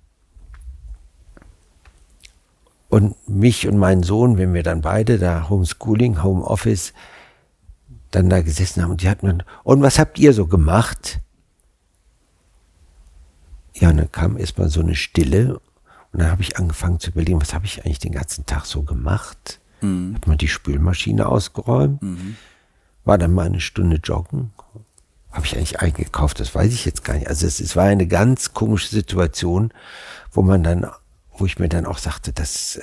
und mich und meinen Sohn, wenn wir dann beide da Homeschooling, Homeoffice, dann da gesessen haben, und die hatten dann, und was habt ihr so gemacht? Ja, und dann kam erstmal so eine Stille, und dann habe ich angefangen zu überlegen, was habe ich eigentlich den ganzen Tag so gemacht? Habe mal die Spülmaschine ausgeräumt, war dann mal eine Stunde joggen. Habe ich eigentlich eingekauft? Das weiß ich jetzt gar nicht. Also es war eine ganz komische Situation, wo ich mir dann auch sagte, dass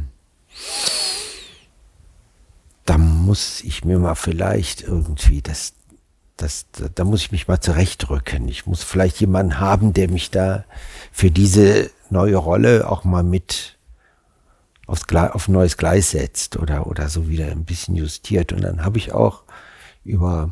da muss ich mir mal vielleicht irgendwie da muss ich mich mal zurechtrücken. Ich muss vielleicht jemanden haben, der mich da für diese neue Rolle auch mal mit auf ein neues Gleis setzt oder so wieder ein bisschen justiert. Und dann habe ich auch über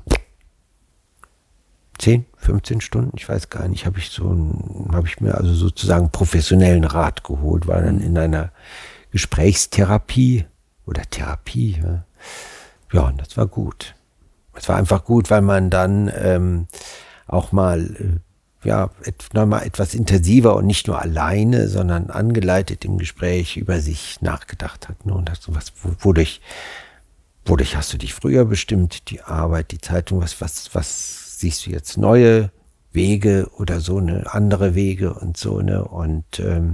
10, 15 Stunden, ich weiß gar nicht, habe ich mir also sozusagen professionellen Rat geholt, war dann in einer Gesprächstherapie oder Therapie. Ja, und das war gut. Es war einfach gut, weil man dann auch mal nochmal etwas intensiver und nicht nur alleine, sondern angeleitet im Gespräch über sich nachgedacht hat. Ne? Und das, wodurch hast du dich früher bestimmt, die Arbeit, die Zeitung, was siehst du jetzt, neue Wege oder so, eine andere Wege und so, ne? Und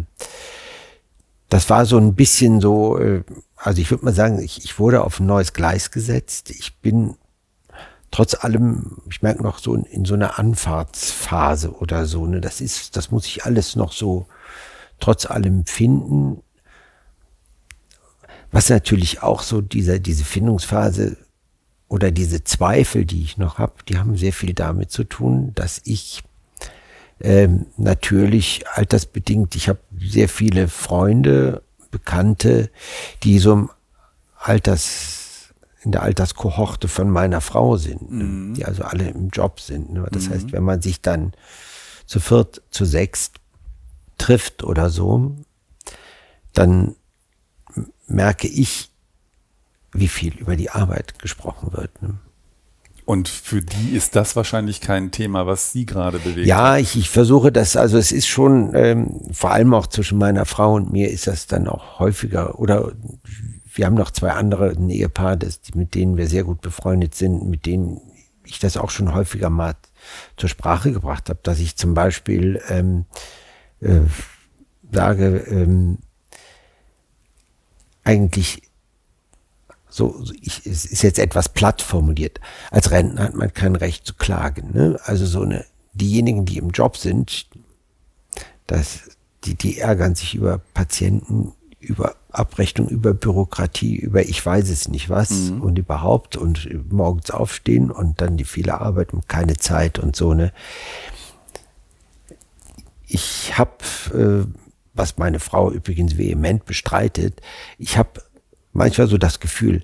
das war so ein bisschen so, also ich würde mal sagen, ich wurde auf ein neues Gleis gesetzt. Ich bin trotz allem, ich merke noch so in so einer Anfahrtsphase oder so, ne, das muss ich alles noch so trotz allem finden. Was natürlich auch so diese Findungsphase oder diese Zweifel, die ich noch habe, die haben sehr viel damit zu tun, dass ich natürlich altersbedingt, ich habe sehr viele Freunde, Bekannte, die so im in der Alterskohorte von meiner Frau sind, ne? Die also alle im Job sind. Ne? Das heißt, wenn man sich dann zu viert, zu sechst trifft oder so, dann merke ich, wie viel über die Arbeit gesprochen wird. Ne? Und für die ist das wahrscheinlich kein Thema, was Sie gerade bewegt. Ja, ich versuche das, also es ist schon, vor allem auch zwischen meiner Frau und mir ist das dann auch häufiger, oder wir haben noch zwei andere, ein Ehepaar, mit denen wir sehr gut befreundet sind, mit denen ich das auch schon häufiger mal zur Sprache gebracht habe, dass ich zum Beispiel sage, eigentlich es ist jetzt etwas platt formuliert. Als Rentner hat man kein Recht zu klagen. Ne? Also diejenigen, die im Job sind, die ärgern sich über Patienten, über Abrechnung, über Bürokratie, über ich weiß es nicht was und überhaupt und morgens aufstehen und dann die viele Arbeit und keine Zeit und so. Ne? Ich habe, was meine Frau übrigens vehement bestreitet, ich habe manchmal so das Gefühl,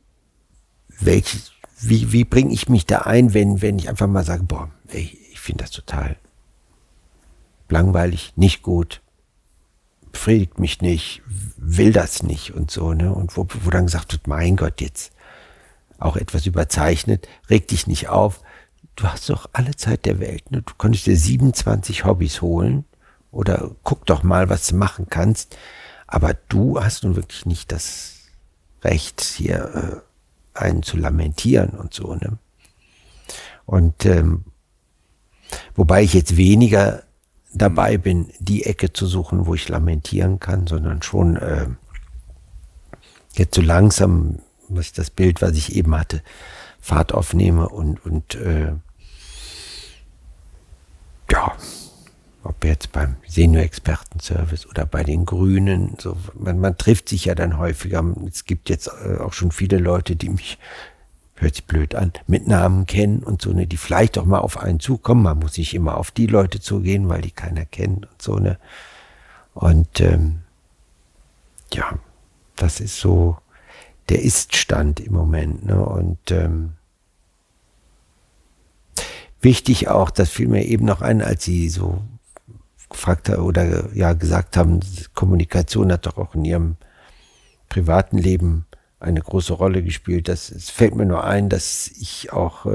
wie bringe ich mich da ein, wenn ich einfach mal sage, boah, ich finde das total langweilig, nicht gut, befriedigt mich nicht, will das nicht und so, ne? Und wo dann gesagt wird, mein Gott, jetzt auch etwas überzeichnet, reg dich nicht auf, du hast doch alle Zeit der Welt, ne? Du konntest dir 27 Hobbys holen oder guck doch mal, was du machen kannst, aber du hast nun wirklich nicht das Recht, hier einen zu lamentieren und so, ne? Und wobei ich jetzt weniger dabei bin, die Ecke zu suchen, wo ich lamentieren kann, sondern schon jetzt so langsam, was das Bild, was ich eben hatte, Fahrt aufnehme und ja, ob jetzt beim Senior-Experten-Service oder bei den Grünen, so, man trifft sich ja dann häufiger. Es gibt jetzt auch schon viele Leute, die mich, hört sich blöd an, mit Namen kennen und so, ne, die vielleicht auch mal auf einen zukommen. Man muss nicht immer auf die Leute zugehen, weil die keiner kennt und so, ne. Und ja, das ist so der Ist-Stand im Moment, ne. Und wichtig auch, das fiel mir eben noch ein, als Sie so gefragt haben oder ja gesagt haben, Kommunikation hat doch auch in Ihrem privaten Leben eine große Rolle gespielt. Es fällt mir nur ein, dass ich auch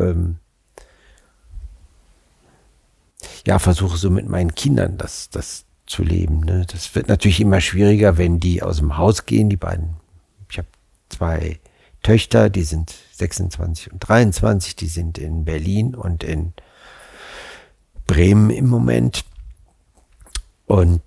versuche so mit meinen Kindern das zu leben. Ne? Das wird natürlich immer schwieriger, wenn die aus dem Haus gehen, die beiden. Ich habe 2 Töchter, die sind 26 und 23, die sind in Berlin und in Bremen im Moment. Und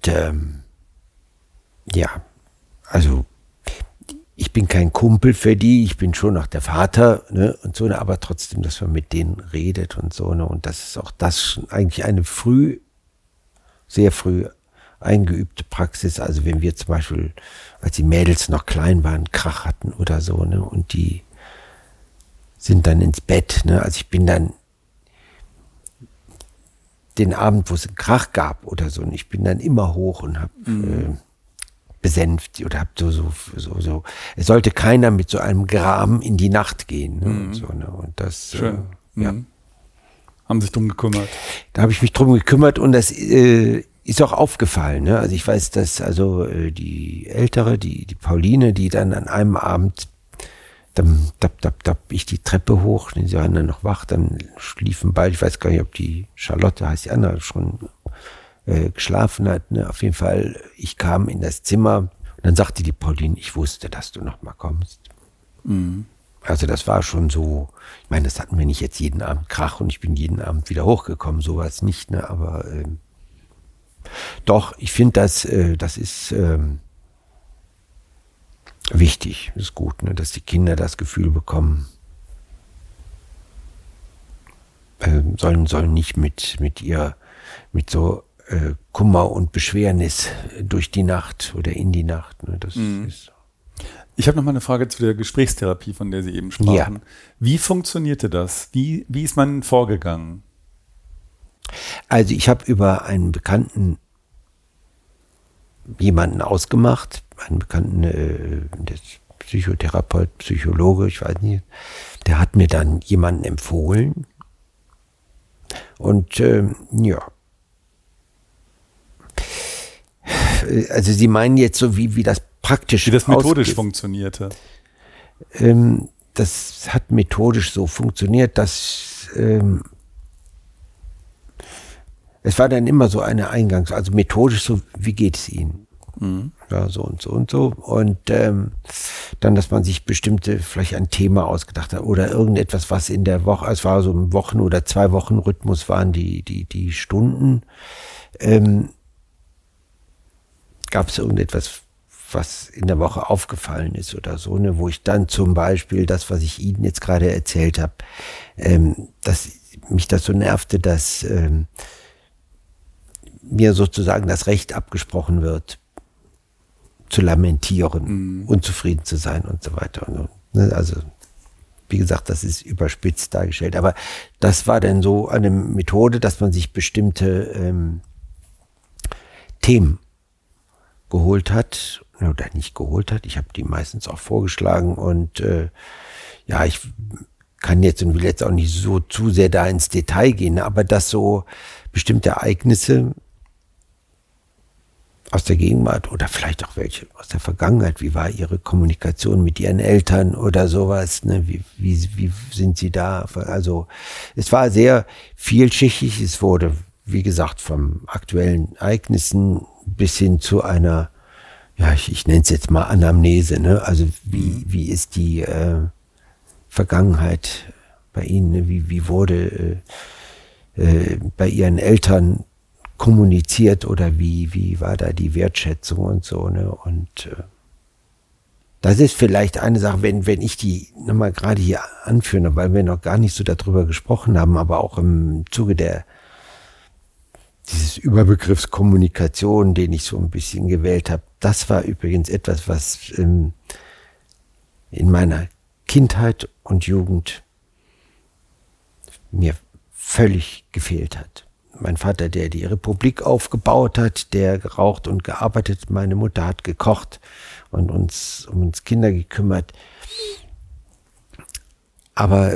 also ich bin kein Kumpel für die, ich bin schon noch der Vater, ne, und so, ne, aber trotzdem, dass man mit denen redet und so, ne, und das ist auch das eigentlich eine sehr früh eingeübte Praxis. Also wenn wir zum Beispiel, als die Mädels noch klein waren, Krach hatten oder so, ne, und die sind dann ins Bett, ne, also ich bin dann den Abend, wo es einen Krach gab oder so, und ich bin dann immer hoch und habe besänft oder habe so. Es sollte keiner mit so einem Graben in die Nacht gehen. Ne, und so, ne, und das, schön. Ja. Haben sich drum gekümmert. Da habe ich mich drum gekümmert und das ist auch aufgefallen. Ne? Also ich weiß, dass die Ältere, die Pauline, die dann an einem Abend dann ich die Treppe hoch, sie waren dann noch wach, dann schliefen beide, ich weiß gar nicht, ob die Charlotte, heißt die andere, schon geschlafen hat. Ne? Auf jeden Fall, ich kam in das Zimmer und dann sagte die Pauline, ich wusste, dass du noch mal kommst. Mhm. Also das war schon so, ich meine, das hatten wir nicht jetzt jeden Abend Krach und ich bin jeden Abend wieder hochgekommen, sowas nicht, ne? Aber doch, ich finde, das ist wichtig, ist gut, ne? Dass die Kinder das Gefühl bekommen, sollen nicht mit so Kummer und Beschwernis durch die Nacht oder in die Nacht. Ne? Das ist. Ich habe noch mal eine Frage zu der Gesprächstherapie, von der Sie eben sprachen. Ja. Wie funktionierte das? Wie ist man vorgegangen? Also ich habe über einen Bekannten jemanden ausgemacht, einen Bekannten, Psychotherapeut, Psychologe, ich weiß nicht, der hat mir dann jemanden empfohlen. Und ja, also Sie meinen jetzt so, wie das praktisch, wie das methodisch funktionierte. Das hat methodisch so funktioniert, dass es war dann immer so eine also methodisch so, wie geht es Ihnen? Ja, so und so und so. Und dann, dass man sich vielleicht ein Thema ausgedacht hat oder irgendetwas, was in der Woche, es war so ein Wochen- oder 2 Wochen Rhythmus waren die Stunden. Gab es irgendetwas, was in der Woche aufgefallen ist oder so, ne, wo ich dann zum Beispiel das, was ich Ihnen jetzt gerade erzählt habe, dass mich das so nervte, dass mir sozusagen das Recht abgesprochen wird, zu lamentieren, unzufrieden zu sein und so weiter. Und, ne, also, wie gesagt, das ist überspitzt dargestellt. Aber das war dann so eine Methode, dass man sich bestimmte Themen geholt hat oder nicht geholt hat. Ich habe die meistens auch vorgeschlagen und ja, ich kann jetzt und will jetzt auch nicht so zu sehr da ins Detail gehen, aber dass so bestimmte Ereignisse aus der Gegenwart oder vielleicht auch welche aus der Vergangenheit, wie war Ihre Kommunikation mit Ihren Eltern oder sowas, ne? Wie sind Sie da? Also es war sehr vielschichtig, es wurde, wie gesagt, vom aktuellen Ereignissen bis hin zu einer, ja, ich nenne es jetzt mal Anamnese, ne? Also wie ist die Vergangenheit bei Ihnen, ne? Wie wurde bei Ihren Eltern kommuniziert oder wie war da die Wertschätzung und so, ne? Und das ist vielleicht eine Sache, wenn ich die nochmal gerade hier anführe, weil wir noch gar nicht so darüber gesprochen haben, aber auch im Zuge dieses Überbegriffs Kommunikation, den ich so ein bisschen gewählt habe, das war übrigens etwas, was in meiner Kindheit und Jugend mir völlig gefehlt hat. Mein Vater, der die Republik aufgebaut hat, der geraucht und gearbeitet, meine Mutter hat gekocht und uns um uns Kinder gekümmert. Aber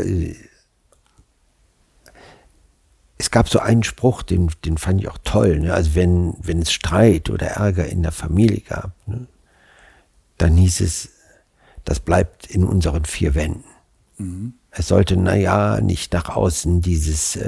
es gab so einen Spruch, den fand ich auch toll, ne? Also wenn es Streit oder Ärger in der Familie gab, ne, dann hieß es, das bleibt in unseren 4 Wänden. Mhm. Es sollte, nicht nach außen dieses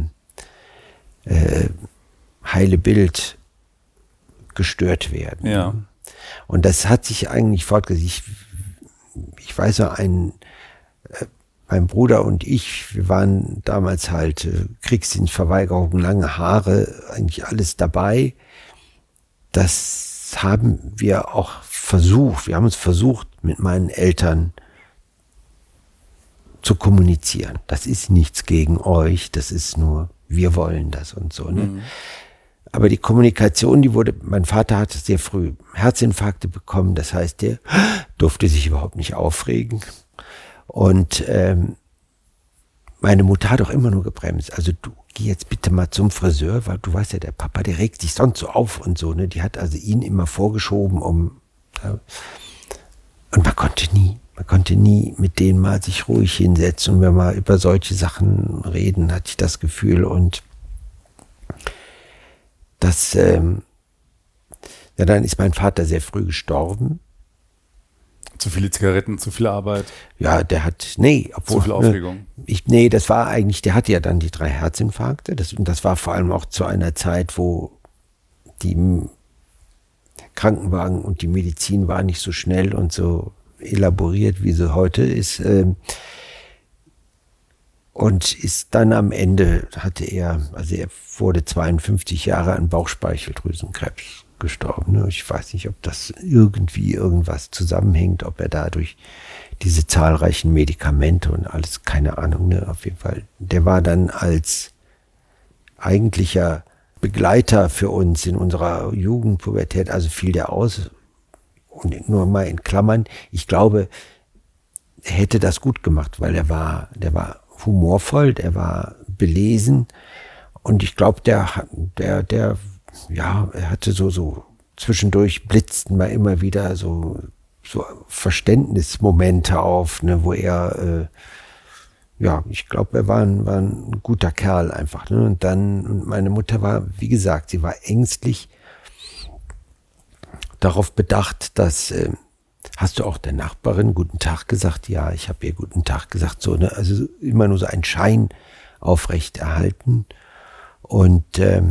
heile Bild gestört werden. Ja. Und das hat sich eigentlich fortgesetzt. Ich weiß noch, mein Bruder und ich, wir waren damals halt Kriegsdienstverweigerung, lange Haare, eigentlich alles dabei. Das haben wir auch versucht. Wir haben uns versucht, mit meinen Eltern zu kommunizieren. Das ist nichts gegen euch, das ist nur, wir wollen das und so. Ne? Mhm. Aber die Kommunikation, mein Vater hatte sehr früh Herzinfarkte bekommen, das heißt, der durfte sich überhaupt nicht aufregen. Und meine Mutter hat auch immer nur gebremst. Also du geh jetzt bitte mal zum Friseur, weil du weißt ja, der Papa, der regt sich sonst so auf und so. Ne? Die hat also ihn immer vorgeschoben, und man konnte nie mit denen mal sich ruhig hinsetzen und wenn wir mal über solche Sachen reden, hatte ich das Gefühl. Und dann ist mein Vater sehr früh gestorben. Zu viele Zigaretten, zu viel Arbeit. Ja, zu viel Aufregung. Das war eigentlich, der hatte ja dann die 3 Herzinfarkte. Das war vor allem auch zu einer Zeit, wo die Krankenwagen und die Medizin war nicht so schnell und so elaboriert, wie sie heute ist. Und ist dann am Ende, er wurde 52 Jahre an Bauchspeicheldrüsenkrebs gestorben. Ne? Ich weiß nicht, ob das irgendwas zusammenhängt, ob er dadurch diese zahlreichen Medikamente und alles, keine Ahnung. Ne? Auf jeden Fall, der war dann als eigentlicher Begleiter für uns in unserer Jugendpubertät, also fiel der aus. Und nur mal in Klammern, ich glaube, er hätte das gut gemacht, weil der war humorvoll, der war belesen und ich glaube, er hatte so zwischendurch blitzten mal immer wieder so so Verständnismomente auf, ne, wo er, ich glaube, er war ein guter Kerl einfach. Ne? Und meine Mutter war, wie gesagt, sie war ängstlich darauf bedacht, dass, hast du auch der Nachbarin guten Tag gesagt? Ja, ich habe ihr guten Tag gesagt. So, ne? Also immer nur so ein Schein aufrechterhalten. Und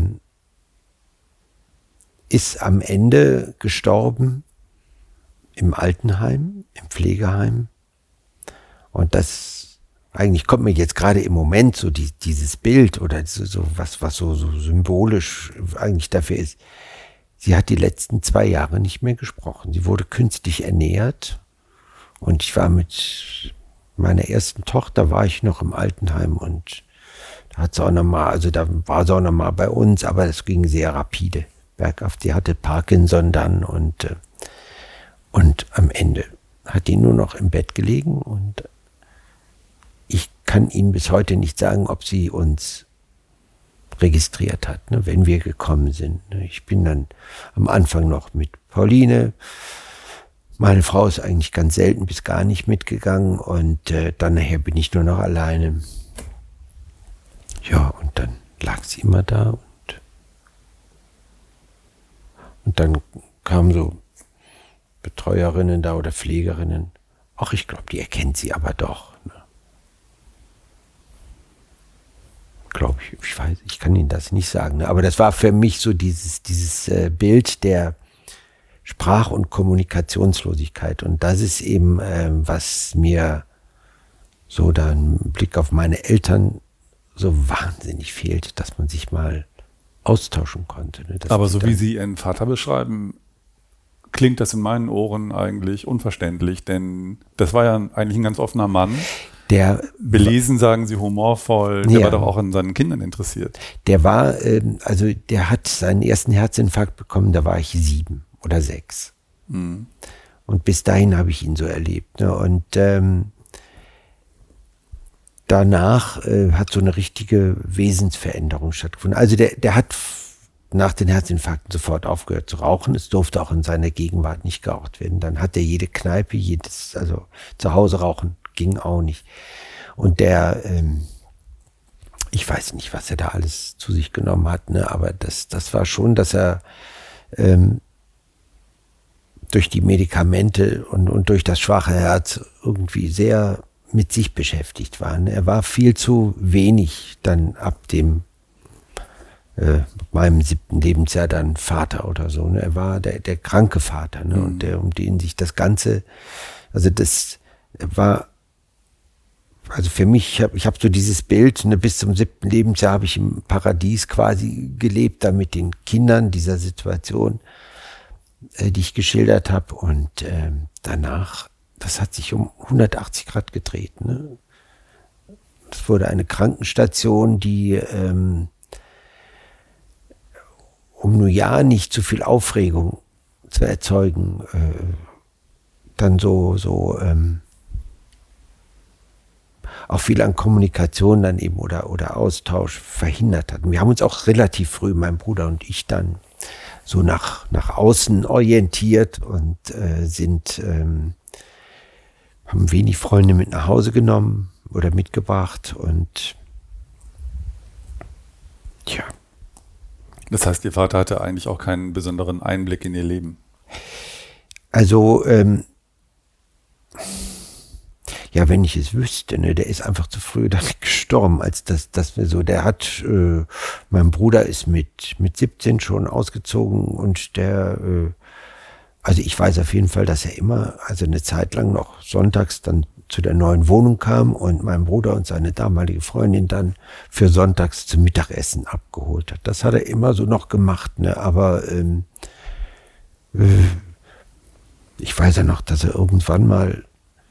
ist am Ende gestorben im Altenheim, im Pflegeheim. Und das, eigentlich kommt mir jetzt gerade im Moment so dieses Bild oder so was so symbolisch eigentlich dafür ist. Sie hat die letzten 2 Jahre nicht mehr gesprochen. Sie wurde künstlich ernährt. Und ich war mit meiner ersten Tochter, war ich noch im Altenheim und da hat sie auch nochmal, also da war sie auch nochmal bei uns, aber das ging sehr rapide bergauf. Die hatte Parkinson dann und am Ende hat die nur noch im Bett gelegen und ich kann Ihnen bis heute nicht sagen, ob sie uns registriert hat, ne, wenn wir gekommen sind. Ich bin dann am Anfang noch mit Pauline. Meine Frau ist eigentlich ganz selten bis gar nicht mitgegangen und dann nachher bin ich nur noch alleine. Ja, und dann lag sie immer da und dann kamen so Betreuerinnen da oder Pflegerinnen. Ach, ich glaube, die erkennt sie aber doch. Ne? Glaube ich weiß, ich kann Ihnen das nicht sagen. Ne? Aber das war für mich so dieses Bild der Sprach- und Kommunikationslosigkeit. Und das ist eben, was mir so dann im Blick auf meine Eltern so wahnsinnig fehlt, dass man sich mal austauschen konnte. Ne? Aber so wie Sie Ihren Vater beschreiben, klingt das in meinen Ohren eigentlich unverständlich, denn das war ja eigentlich ein ganz offener Mann. Der belesen, sagen Sie, humorvoll, der war doch auch an seinen Kindern interessiert. Der war, der hat seinen ersten Herzinfarkt bekommen, da war ich 7 oder 6. Mhm. Und bis dahin habe ich ihn so erlebt. Ne? Und danach hat so eine richtige Wesensveränderung stattgefunden. Also der hat nach den Herzinfarkten sofort aufgehört zu rauchen. Es durfte auch in seiner Gegenwart nicht geraucht werden. Dann hat er jede Kneipe, also zu Hause rauchen ging auch nicht. Und ich weiß nicht, was er da alles zu sich genommen hat, ne? Aber das war schon, dass er durch die Medikamente und durch das schwache Herz irgendwie sehr mit sich beschäftigt war. Ne? Er war viel zu wenig dann ab meinem 7. Lebensjahr dann Vater oder so. Ne? Er war der kranke Vater, ne? Und um den sich das Ganze, also das war, also für mich, ich hab so dieses Bild, ne, bis zum 7. Lebensjahr habe ich im Paradies quasi gelebt, da mit den Kindern dieser Situation, die ich geschildert habe. Und danach, das hat sich um 180 Grad gedreht. Ne? Das wurde eine Krankenstation, die um nur ja nicht zu viel Aufregung zu erzeugen, dann auch viel an Kommunikation dann eben oder Austausch verhindert hat. Wir haben uns auch relativ früh, mein Bruder und ich, dann so nach außen orientiert und haben wenig Freunde mit nach Hause genommen oder mitgebracht und tja. Das heißt, Ihr Vater hatte eigentlich auch keinen besonderen Einblick in Ihr Leben? Also, ja, wenn ich es wüsste, ne, der ist einfach zu früh dann gestorben, als dass wir so, mein Bruder ist mit 17 schon ausgezogen und also ich weiß auf jeden Fall, dass er immer, also eine Zeit lang noch sonntags dann zu der neuen Wohnung kam und mein Bruder und seine damalige Freundin dann für sonntags zum Mittagessen abgeholt hat. Das hat er immer so noch gemacht, ne, aber ich weiß ja noch, dass er irgendwann mal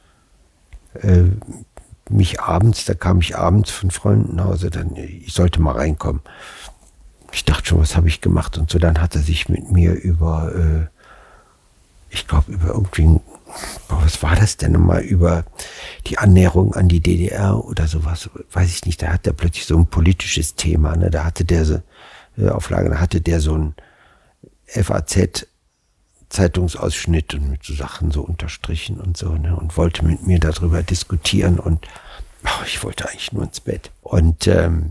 da kam ich abends von Freunden nach Hause, ich sollte mal reinkommen. Ich dachte schon, was habe ich gemacht und so, dann hat er sich mit mir über irgendwie, was war das denn nochmal, über die Annäherung an die DDR oder sowas, weiß ich nicht, da hat er plötzlich so ein politisches Thema, ne? Da hatte der so Auflage, da hatte der so ein FAZ Zeitungsausschnitt und mit so Sachen so unterstrichen und so, ne, und wollte mit mir darüber diskutieren und ich wollte eigentlich nur ins Bett. Und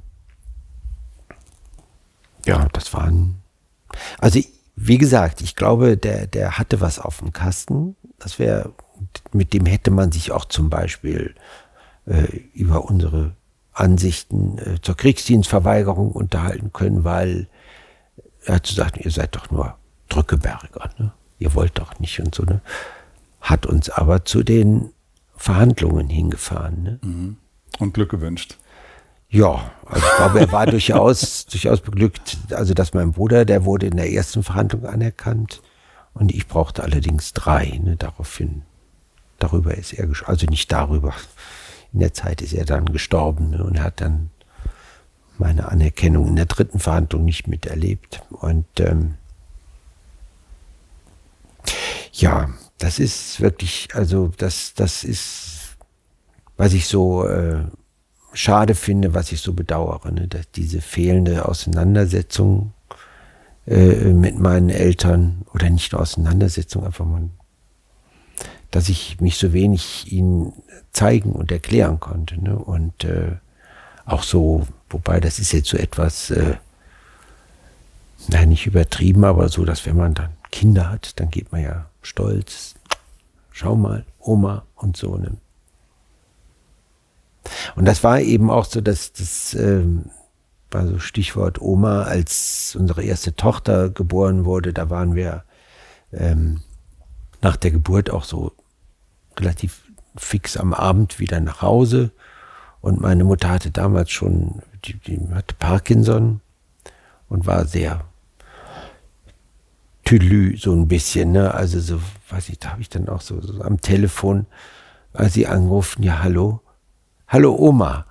ja, das waren, also wie gesagt, ich glaube, der hatte was auf dem Kasten. Das wäre, mit dem hätte man sich auch zum Beispiel über unsere Ansichten zur Kriegsdienstverweigerung unterhalten können, weil er hat gesagt, ihr seid doch nur Drückeberger, ne? Ihr wollt doch nicht und so, ne? Hat uns aber zu den Verhandlungen hingefahren, ne? Und Glück gewünscht. Ja, also ich glaube, er war durchaus beglückt. Also, dass mein Bruder, der wurde in der ersten Verhandlung anerkannt und ich brauchte allerdings 3. Ne, darüber ist er, also nicht darüber. In der Zeit ist er dann gestorben, ne, und hat dann meine Anerkennung in der 3. Verhandlung nicht miterlebt. Und ja, das ist wirklich, also das ist, was ich so schade finde, was ich so bedauere, ne, dass diese fehlende Auseinandersetzung mit meinen Eltern, oder nicht nur Auseinandersetzung, einfach mal, dass ich mich so wenig ihnen zeigen und erklären konnte, ne, und auch so, wobei das ist jetzt so etwas, nicht übertrieben, aber so, dass wenn man dann Kinder hat, dann geht man ja stolz, schau mal, Oma und so, ne. Und das war eben auch so, das war so Stichwort Oma, als unsere erste Tochter geboren wurde, da waren wir nach der Geburt auch so relativ fix am Abend wieder nach Hause. Und meine Mutter hatte damals schon, die hatte Parkinson und war sehr tüdelü, so ein bisschen, ne? Also so, weiß ich, da habe ich dann auch so am Telefon, als sie angerufen, ja, hallo Oma.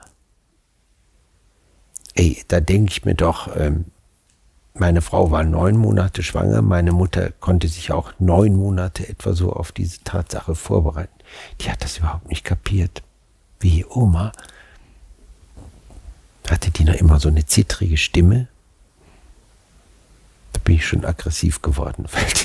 Ey, da denke ich mir doch, meine Frau war 9 Monate schwanger, meine Mutter konnte sich auch 9 Monate etwa so auf diese Tatsache vorbereiten. Die hat das überhaupt nicht kapiert. Wie, Oma? Hatte die noch immer so eine zittrige Stimme? Da bin ich schon aggressiv geworden.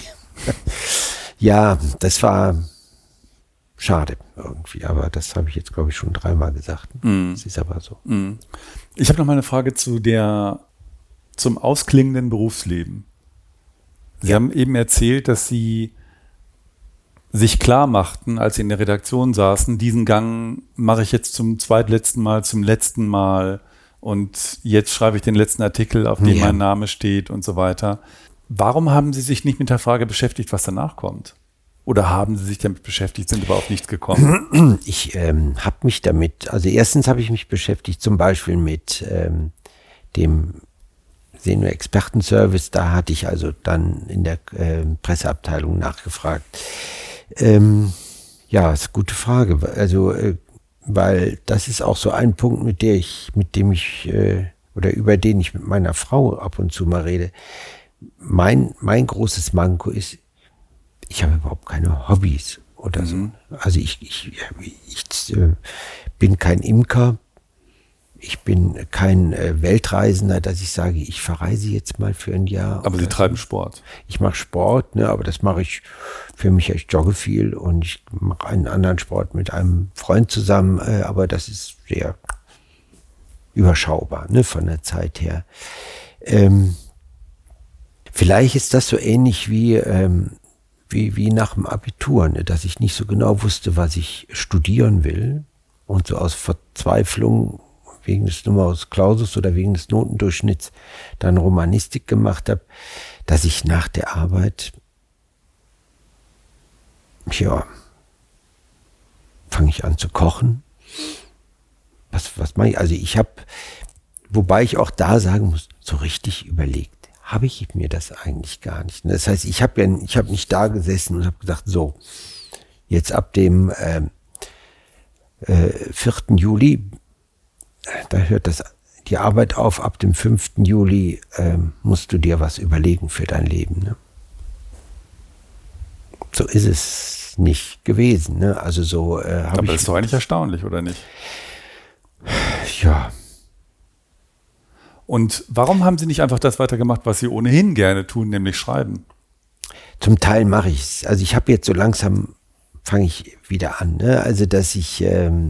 Ja, das war schade irgendwie, aber das habe ich jetzt, glaube ich, schon 3-mal gesagt. Das ist aber so. Ich habe noch mal eine Frage zum ausklingenden Berufsleben. Sie haben eben erzählt, dass Sie sich klar machten, als Sie in der Redaktion saßen, diesen Gang mache ich jetzt zum zweitletzten Mal, zum letzten Mal und jetzt schreibe ich den letzten Artikel, auf dem mein Name steht und so weiter. Warum haben Sie sich nicht mit der Frage beschäftigt, was danach kommt? Oder haben Sie sich damit beschäftigt, sind aber auf nichts gekommen? Ich habe mich damit, also erstens habe ich mich beschäftigt zum Beispiel mit dem Senior-Expertenservice. Da hatte ich also dann in der Presseabteilung nachgefragt. Ja, ist eine gute Frage. Also, weil das ist auch so ein Punkt, über den ich mit meiner Frau ab und zu mal rede. Mein großes Manko ist, ich habe überhaupt keine Hobbys oder so. Also ich bin kein Imker, ich bin kein Weltreisender, dass ich sage, ich verreise jetzt mal für ein Jahr. Aber Sie treiben Sport. Ich mache Sport, ne, aber das mache ich für mich, ich jogge viel und ich mache einen anderen Sport mit einem Freund zusammen, aber das ist sehr überschaubar, ne, von der Zeit her. Vielleicht ist das so ähnlich wie nach dem Abitur, ne, dass ich nicht so genau wusste, was ich studieren will und so aus Verzweiflung wegen des Numerus Clausus oder wegen des Notendurchschnitts dann Romanistik gemacht habe, dass ich nach der Arbeit, fange ich an zu kochen. Was mache ich? Also ich habe, wobei ich auch da sagen muss, so richtig überlegt habe ich mir das eigentlich gar nicht. Das heißt, ich habe nicht da gesessen und habe gedacht, so, jetzt ab dem 4. Juli, da hört die Arbeit auf, ab dem 5. Juli musst du dir was überlegen für dein Leben. Ne? So ist es nicht gewesen. Ne? Also so Aber das ist doch eigentlich erstaunlich, oder nicht? Ja. Und warum haben Sie nicht einfach das weitergemacht, was Sie ohnehin gerne tun, nämlich schreiben? Zum Teil mache ich es. Also ich habe jetzt so langsam, fange ich wieder an. Ne? Also dass ich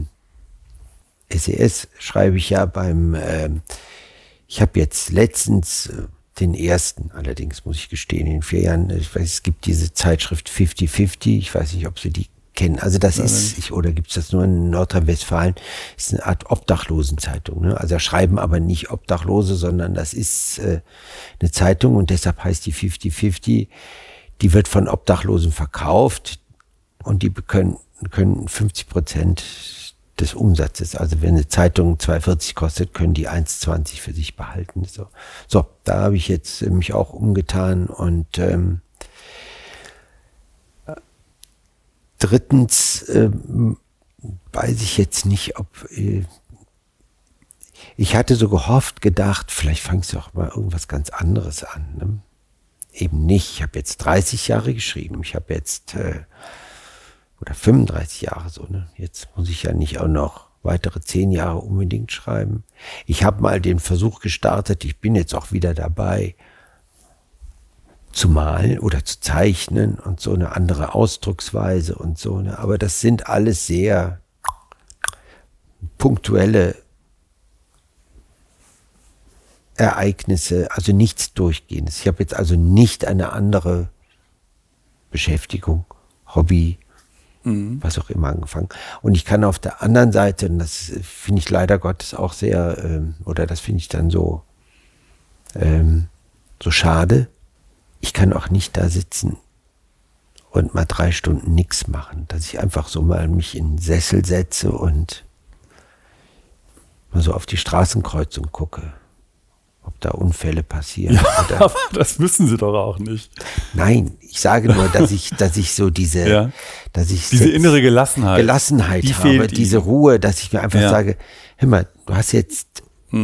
SES schreibe ich ja ich habe jetzt letztens den ersten, allerdings muss ich gestehen, in 4 Jahren, ich weiß, es gibt diese Zeitschrift 50-50, ich weiß nicht, ob Sie die kennen. Also das oder gibt es das nur in Nordrhein-Westfalen, ist eine Art Obdachlosenzeitung. Ne? Also da schreiben aber nicht Obdachlose, sondern das ist eine Zeitung und deshalb heißt die 50-50. Die wird von Obdachlosen verkauft und die können 50% des Umsatzes. Also wenn eine Zeitung 2,40 kostet, können die 1,20 für sich behalten. So, da habe ich jetzt mich auch umgetan und drittens weiß ich jetzt nicht, ob ich hatte so gedacht, vielleicht fangst du auch mal irgendwas ganz anderes an. Ne? Eben nicht. Ich habe jetzt 30 Jahre geschrieben. Ich habe jetzt oder 35 Jahre so. Ne? Jetzt muss ich ja nicht auch noch weitere 10 Jahre unbedingt schreiben. Ich habe mal den Versuch gestartet. Ich bin jetzt auch wieder dabei, zu malen oder zu zeichnen und so eine andere Ausdrucksweise und so. Ne? Aber das sind alles sehr punktuelle Ereignisse, also nichts Durchgehendes. Ich habe jetzt also nicht eine andere Beschäftigung, Hobby, was auch immer angefangen. Und ich kann auf der anderen Seite, und das finde ich leider Gottes auch sehr, oder das finde ich dann so schade, ich kann auch nicht da sitzen und mal 3 Stunden nichts machen, dass ich einfach so mal mich in den Sessel setze und mal so auf die Straßenkreuzung gucke, ob da Unfälle passieren. Ja, aber das müssen Sie doch auch nicht. Nein, ich sage nur, dass ich so diese innere Gelassenheit die habe, diese Ruhe, dass ich mir einfach sage, hör mal, du hast jetzt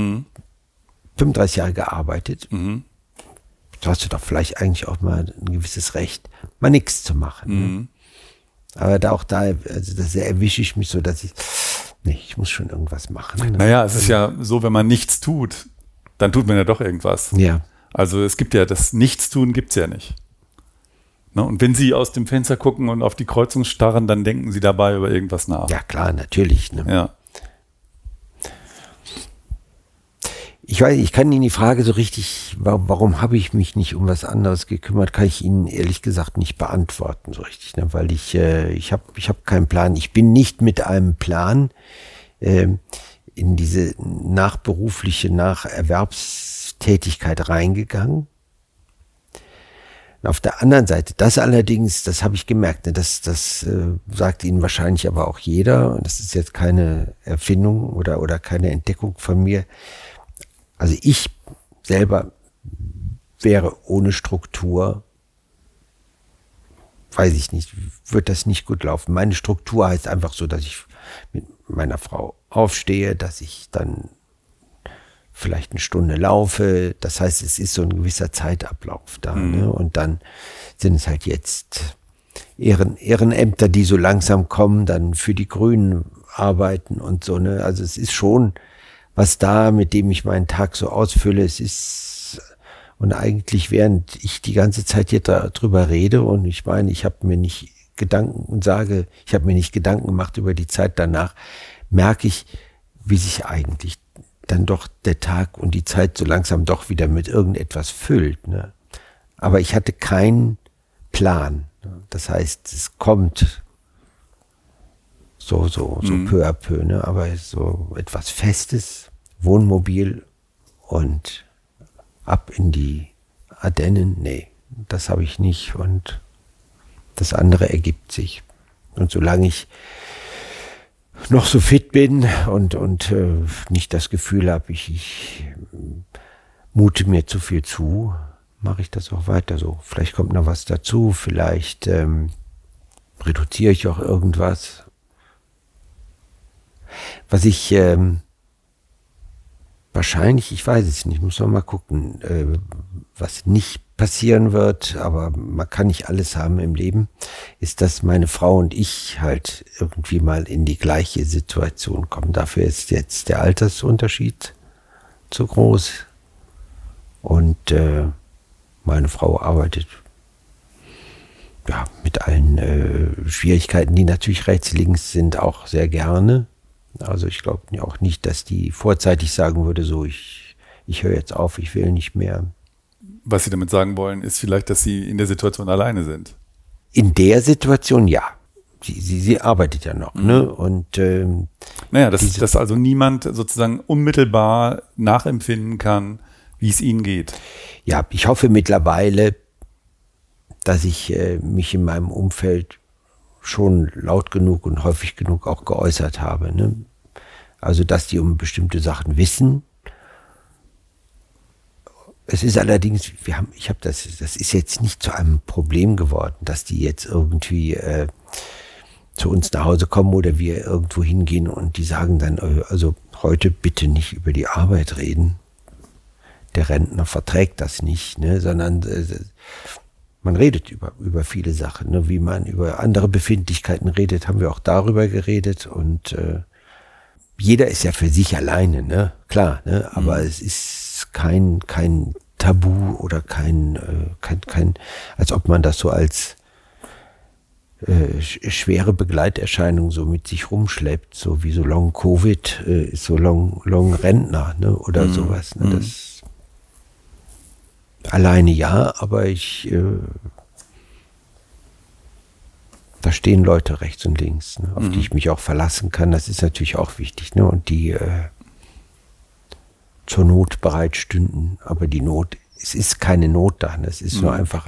35 Jahre gearbeitet, da hast du doch vielleicht eigentlich auch mal ein gewisses Recht, mal nichts zu machen. Ne? Aber da erwische ich mich so, dass ich muss schon irgendwas machen. Ne? Naja, es ist ja so, wenn man nichts tut, dann tut man ja doch irgendwas. Ja. Also es gibt ja, das Nichtstun gibt es ja nicht. Ne? Und wenn Sie aus dem Fenster gucken und auf die Kreuzung starren, dann denken Sie dabei über irgendwas nach. Ja, klar, natürlich. Ne? Ja. Ich weiß, ich kann Ihnen die Frage so richtig, warum habe ich mich nicht um was anderes gekümmert, kann ich Ihnen ehrlich gesagt nicht beantworten so richtig, ne? Weil ich hab keinen Plan. Ich bin nicht mit einem Plan in diese Nacherwerbstätigkeit reingegangen. Und auf der anderen Seite, das allerdings, das habe ich gemerkt, ne? Das sagt Ihnen wahrscheinlich aber auch jeder, und das ist jetzt keine Erfindung oder keine Entdeckung von mir. Also ich selber wäre ohne Struktur, weiß ich nicht, wird das nicht gut laufen. Meine Struktur heißt einfach so, dass ich mit meiner Frau aufstehe, dass ich dann vielleicht 1 Stunde laufe. Das heißt, es ist so ein gewisser Zeitablauf da. Ne? Und dann sind es halt jetzt Ehrenämter, die so langsam kommen, dann für die Grünen arbeiten und so. Ne? Also es ist schon was da, mit dem ich meinen Tag so ausfülle. Und eigentlich, während ich die ganze Zeit hier drüber rede, und ich meine, ich habe mir nicht Gedanken gemacht über die Zeit danach, merke ich, wie sich eigentlich dann doch der Tag und die Zeit so langsam doch wieder mit irgendetwas füllt. Ne? Aber ich hatte keinen Plan. Das heißt, es kommt so peu à peu, ne? Aber so etwas Festes, Wohnmobil und ab in die Ardennen, nee, das habe ich nicht, und das andere ergibt sich. Und solange ich noch so fit bin und nicht das Gefühl habe, ich mute mir zu viel zu, mache ich das auch weiter so. Vielleicht kommt noch was dazu, vielleicht reduziere ich auch irgendwas. Was ich wahrscheinlich, ich weiß es nicht, muss noch mal gucken, was nicht passieren wird, aber man kann nicht alles haben im Leben, ist, dass meine Frau und ich halt irgendwie mal in die gleiche Situation kommen. Dafür ist jetzt der Altersunterschied zu groß, und meine Frau arbeitet Ja, mit allen Schwierigkeiten, die natürlich rechts, links sind, auch sehr gerne. Also ich glaube auch nicht, dass die vorzeitig sagen würde, so ich höre jetzt auf, ich will nicht mehr. Was Sie damit sagen wollen, ist vielleicht, dass Sie in der Situation alleine sind. In der Situation ja. Sie arbeitet ja noch, ne? Und naja, dass also niemand sozusagen unmittelbar nachempfinden kann, wie es Ihnen geht. Ja, ich hoffe mittlerweile, dass ich mich in meinem Umfeld schon laut genug und häufig genug auch geäußert habe. Ne? Also, dass die um bestimmte Sachen wissen. Es ist allerdings, das ist jetzt nicht zu einem Problem geworden, dass die jetzt irgendwie zu uns nach Hause kommen oder wir irgendwo hingehen und die sagen dann, also heute bitte nicht über die Arbeit reden. Der Rentner verträgt das nicht, ne? Sondern man redet über viele Sachen, ne? Wie man über andere Befindlichkeiten redet, haben wir auch darüber geredet und jeder ist ja für sich alleine, ne? Klar, ne? Aber es ist kein Tabu oder kein, als ob man das so als schwere Begleiterscheinung so mit sich rumschleppt, so wie so Long Covid ist so Long Rentner, ne? Oder sowas, ne? Das alleine ja, aber da stehen Leute rechts und links, ne, auf die ich mich auch verlassen kann. Das ist natürlich auch wichtig, ne, und die zur Not bereit stünden. Aber die Not, es ist keine Not da. Ne? Es ist nur einfach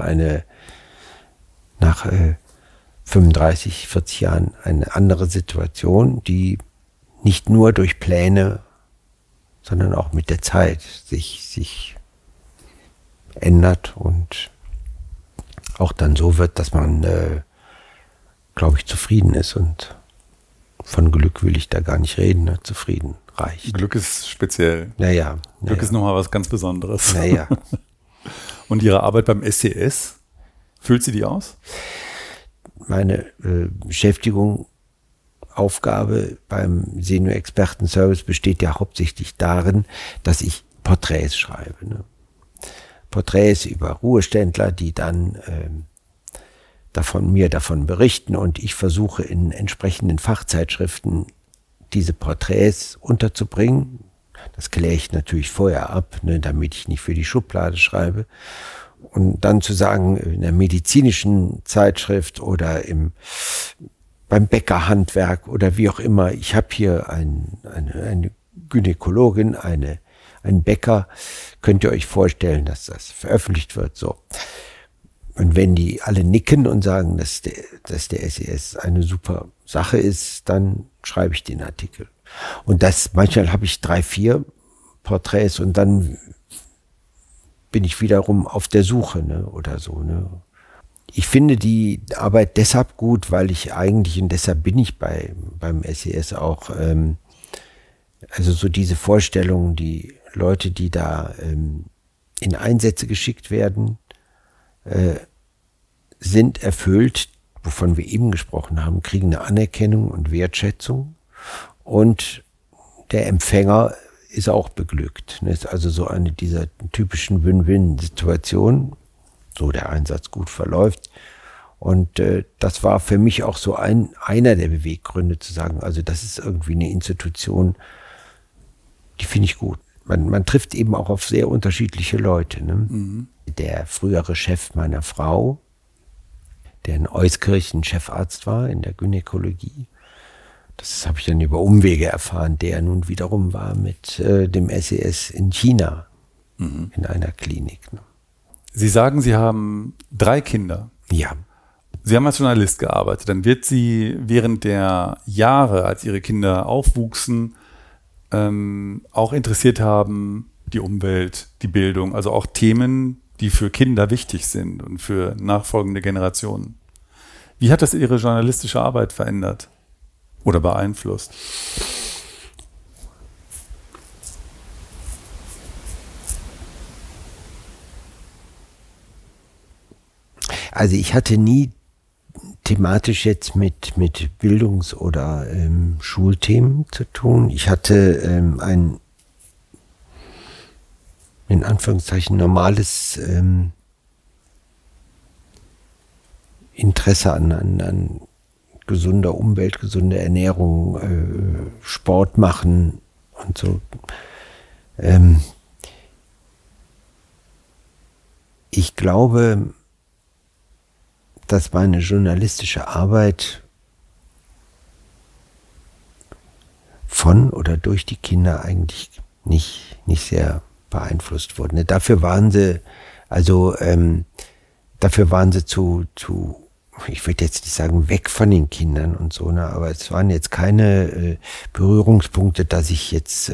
nach 35, 40 Jahren eine andere Situation, die nicht nur durch Pläne, sondern auch mit der Zeit sich ändert und auch dann so wird, dass man, glaube ich, zufrieden ist. Und von Glück will ich da gar nicht reden, ne? Zufrieden reicht. Glück ist speziell. Naja. Glück ist nochmal was ganz Besonderes. Naja. Und Ihre Arbeit beim SCS, füllt sie die aus? Meine Beschäftigung, Aufgabe beim Senior-Experten-Service besteht ja hauptsächlich darin, dass ich Porträts schreibe. Ne? Porträts über Ruheständler, die dann davon berichten und ich versuche in entsprechenden Fachzeitschriften diese Porträts unterzubringen. Das kläre ich natürlich vorher ab, ne, damit ich nicht für die Schublade schreibe. Und dann zu sagen, in der medizinischen Zeitschrift oder beim Bäckerhandwerk oder wie auch immer, ich habe hier eine Gynäkologin, einen Bäcker, könnt ihr euch vorstellen, dass das veröffentlicht wird, so. Und wenn die alle nicken und sagen, dass der SES eine super Sache ist, dann schreibe ich den Artikel. Und manchmal habe ich 3, 4 Porträts und dann bin ich wiederum auf der Suche, ne, oder so, ne. Ich finde die Arbeit deshalb gut, weil ich eigentlich, und deshalb bin ich beim SES auch, also so diese Vorstellung, die Leute, die da in Einsätze geschickt werden, sind erfüllt, wovon wir eben gesprochen haben, kriegen eine Anerkennung und Wertschätzung und der Empfänger ist auch beglückt. Das ist also so eine dieser typischen Win-Win-Situationen, so der Einsatz gut verläuft. Und das war für mich auch so einer der Beweggründe zu sagen, also das ist irgendwie eine Institution, die finde ich gut. Man trifft eben auch auf sehr unterschiedliche Leute. Ne? Der frühere Chef meiner Frau, der in Euskirchen Chefarzt war in der Gynäkologie, das habe ich dann über Umwege erfahren, der nun wiederum war mit dem SES in China, in einer Klinik. Ne? Sie sagen, Sie haben 3 Kinder. Ja. Sie haben als Journalist gearbeitet. Dann wird Sie während der Jahre, als Ihre Kinder aufwuchsen, auch interessiert haben, die Umwelt, die Bildung, also auch Themen, die für Kinder wichtig sind und für nachfolgende Generationen. Wie hat das Ihre journalistische Arbeit verändert oder beeinflusst? Also ich hatte nie thematisch jetzt mit Bildungs- oder Schulthemen zu tun. Ich hatte ein in Anführungszeichen normales Interesse an gesunder Umwelt, gesunder Ernährung, Sport machen und so. Ich glaube, dass meine journalistische Arbeit von oder durch die Kinder eigentlich nicht sehr beeinflusst wurde. Dafür waren sie, zu, ich würde jetzt nicht sagen, weg von den Kindern und so, ne, aber es waren jetzt keine Berührungspunkte, dass ich jetzt,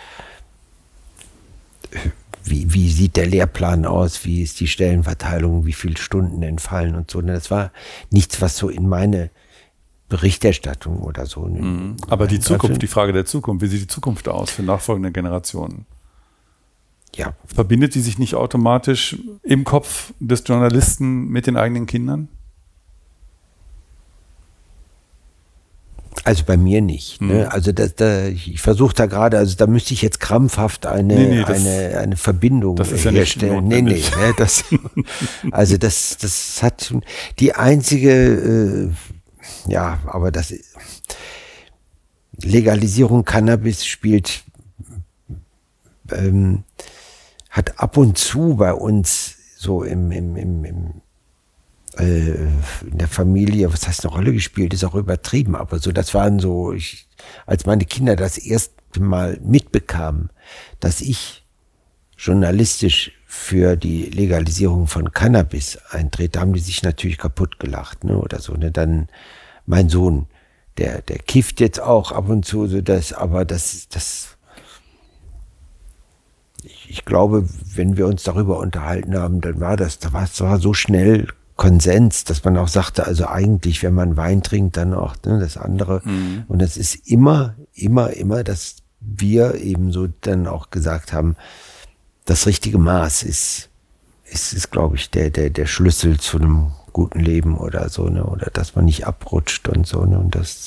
wie sieht der Lehrplan aus, wie ist die Stellenverteilung, wie viele Stunden entfallen und so. Ne, das war nichts, was so in meine Berichterstattung oder so. Ne. Aber die Zukunft, die Frage der Zukunft, wie sieht die Zukunft aus für nachfolgende Generationen? Ja. Verbindet die sich nicht automatisch im Kopf des Journalisten mit den eigenen Kindern? Also bei mir nicht. Ne? Also ich versuche da gerade, also da müsste ich jetzt krampfhaft eine Verbindung herstellen. Nee, also das hat die einzige, aber das Legalisierung Cannabis hat ab und zu bei uns so in der Familie, was heißt eine Rolle gespielt, ist auch übertrieben, aber so, das waren so, als meine Kinder das erste Mal mitbekamen, dass ich journalistisch für die Legalisierung von Cannabis eintrete, haben die sich natürlich kaputt gelacht, ne, oder so, ne, dann mein Sohn, der kifft jetzt auch ab und zu, so ich glaube, wenn wir uns darüber unterhalten haben, dann war so schnell Konsens, dass man auch sagte, also eigentlich, wenn man Wein trinkt, dann auch, ne, das andere. Mhm. Und es ist immer, dass wir eben so dann auch gesagt haben, das richtige Maß ist glaube ich, der Schlüssel zu einem guten Leben oder so, ne, oder dass man nicht abrutscht und so, ne, und das.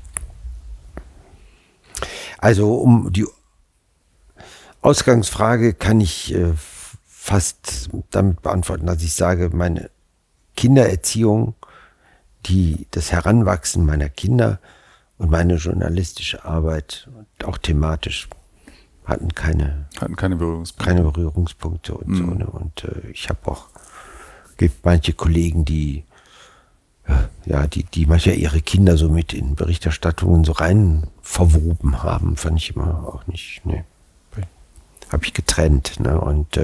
Also um die Ausgangsfrage kann ich fast damit beantworten, dass ich sage, meine Kindererziehung, das Heranwachsen meiner Kinder und meine journalistische Arbeit, auch thematisch, hatten keine Berührungspunkte und so. Ne? Und gibt manche Kollegen, die manchmal ihre Kinder so mit in Berichterstattungen so rein verwoben haben, fand ich immer auch nicht, ne. Habe ich getrennt, ne? Und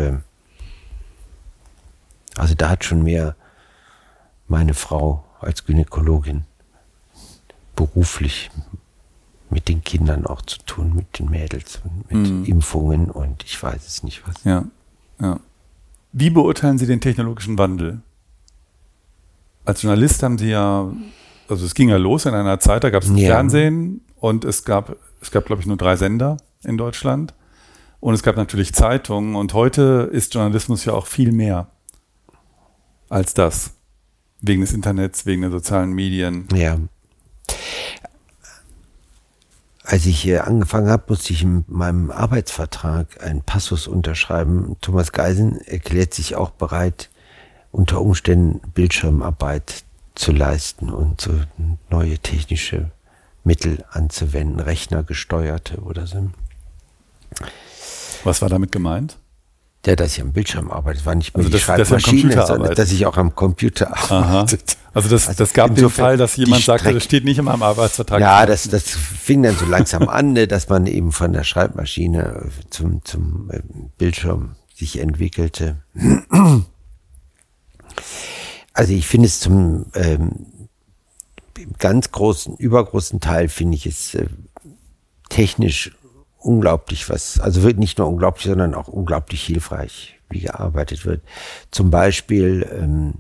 also da hat schon mehr meine Frau als Gynäkologin beruflich mit den Kindern auch zu tun, mit den Mädels und mit Impfungen und ich weiß es nicht was. Ja. Wie beurteilen Sie den technologischen Wandel? Als Journalist haben Sie also es ging ja los in einer Zeit, da gab es Fernsehen und es gab, glaube ich, nur 3 Sender in Deutschland. Und es gab natürlich Zeitungen und heute ist Journalismus ja auch viel mehr als das. Wegen des Internets, wegen der sozialen Medien. Ja. Als ich hier angefangen habe, musste ich in meinem Arbeitsvertrag einen Passus unterschreiben. Thomas Geisen erklärt sich auch bereit, unter Umständen Bildschirmarbeit zu leisten und so neue technische Mittel anzuwenden, rechnergesteuerte oder so. Was war damit gemeint? Ja, dass ich am Bildschirm arbeite. Es war nicht mehr also die Schreibmaschine, sondern dass ich auch am Computer arbeite. Also das gab den Fall, dass jemand sagte, das steht nicht in meinem Arbeitsvertrag. Ja, das fing dann so langsam an, dass man eben von der Schreibmaschine zum Bildschirm sich entwickelte. Also ich finde es zum ganz großen, übergroßen Teil finde ich es technisch unglaublich also wird nicht nur unglaublich, sondern auch unglaublich hilfreich, wie gearbeitet wird. Zum Beispiel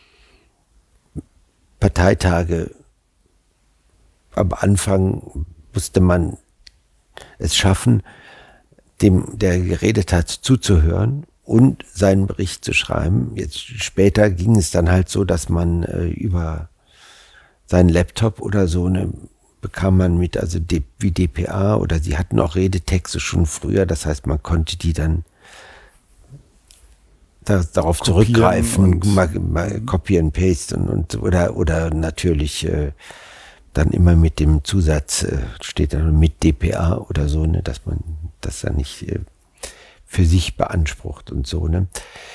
Parteitage. Am Anfang musste man es schaffen, dem, der geredet hat, zuzuhören und seinen Bericht zu schreiben. Jetzt später ging es dann halt so, dass man über seinen Laptop oder so bekam man mit, also wie DPA oder sie hatten auch Redetexte schon früher, das heißt, man konnte die dann darauf zurückgreifen, mal kopieren, pasten oder natürlich dann immer mit dem Zusatz, steht dann mit DPA oder so, ne, dass man das dann nicht für sich beansprucht und so, ne.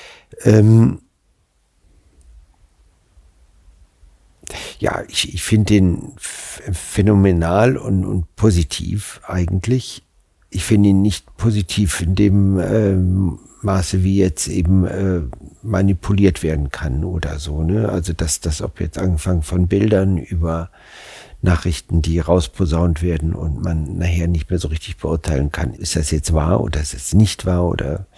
Ja, ich finde den phänomenal und positiv eigentlich. Ich finde ihn nicht positiv in dem Maße, wie jetzt eben manipuliert werden kann oder so, ne? Also das ob jetzt angefangen von Bildern über Nachrichten, die rausposaunt werden und man nachher nicht mehr so richtig beurteilen kann, ist das jetzt wahr oder ist es nicht wahr oder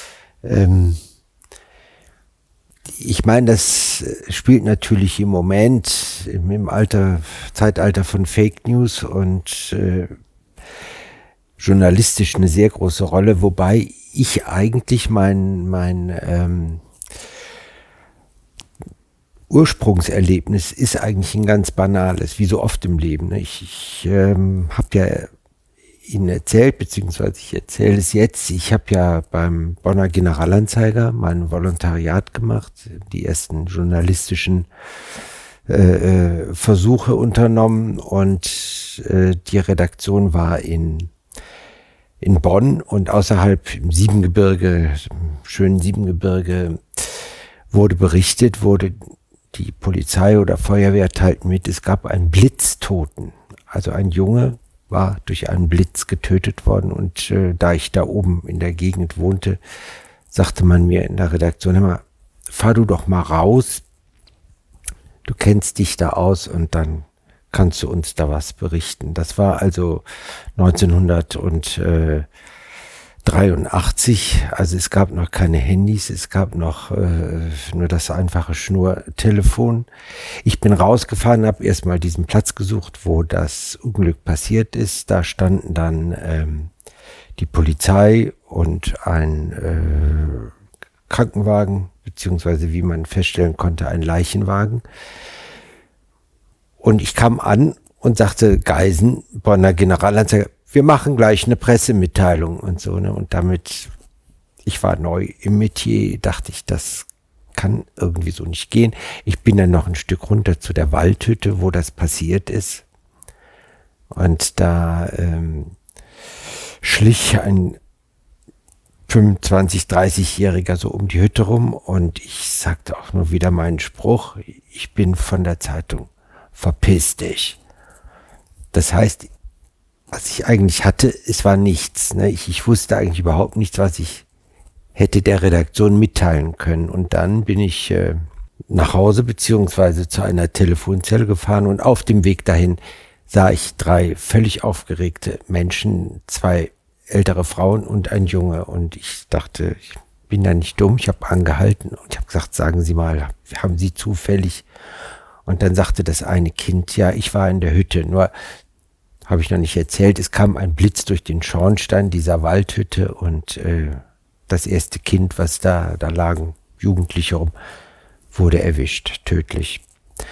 ich meine, das spielt natürlich im Moment im Zeitalter von Fake News und journalistisch eine sehr große Rolle, wobei ich eigentlich mein Ursprungserlebnis ist eigentlich ein ganz banales, wie so oft im Leben. Ich habe ja Ihnen erzählt, beziehungsweise ich erzähle es jetzt. Ich habe ja beim Bonner Generalanzeiger mein Volontariat gemacht, die ersten journalistischen Versuche unternommen und die Redaktion war in Bonn und außerhalb im Siebengebirge, im schönen Siebengebirge, wurde berichtet, wurde die Polizei oder Feuerwehr teilten mit, es gab einen Blitztoten. Also ein Junge war durch einen Blitz getötet worden und da ich da oben in der Gegend wohnte, sagte man mir in der Redaktion immer, fahr du doch mal raus, du kennst dich da aus und dann kannst du uns da was berichten. Das war also 1983, also es gab noch keine Handys, es gab noch nur das einfache Schnurtelefon. Ich bin rausgefahren, habe erstmal diesen Platz gesucht, wo das Unglück passiert ist. Da standen dann die Polizei und ein Krankenwagen, beziehungsweise wie man feststellen konnte, ein Leichenwagen. Und ich kam an und sagte, Geisen, Bonner Generalanzeiger, wir machen gleich eine Pressemitteilung und so, ne? Und damit, ich war neu im Metier, dachte ich, das kann irgendwie so nicht gehen. Ich bin dann noch ein Stück runter zu der Waldhütte, wo das passiert ist. Und da schlich ein 25-, 30-Jähriger so um die Hütte rum und ich sagte auch nur wieder meinen Spruch, ich bin von der Zeitung, verpiss dich. Das heißt, was ich eigentlich hatte, es war nichts. Ne? Ich wusste eigentlich überhaupt nichts, was ich hätte der Redaktion mitteilen können. Und dann bin ich nach Hause beziehungsweise zu einer Telefonzelle gefahren und auf dem Weg dahin sah ich 3 völlig aufgeregte Menschen, 2 ältere Frauen und ein Junge. Und ich dachte, ich bin da nicht dumm. Ich habe angehalten und ich habe gesagt, sagen Sie mal, haben Sie zufällig? Und dann sagte das eine Kind, ja, ich war in der Hütte, nur habe ich noch nicht erzählt, es kam ein Blitz durch den Schornstein dieser Waldhütte und das erste Kind, was da lagen Jugendliche rum, wurde erwischt, tödlich.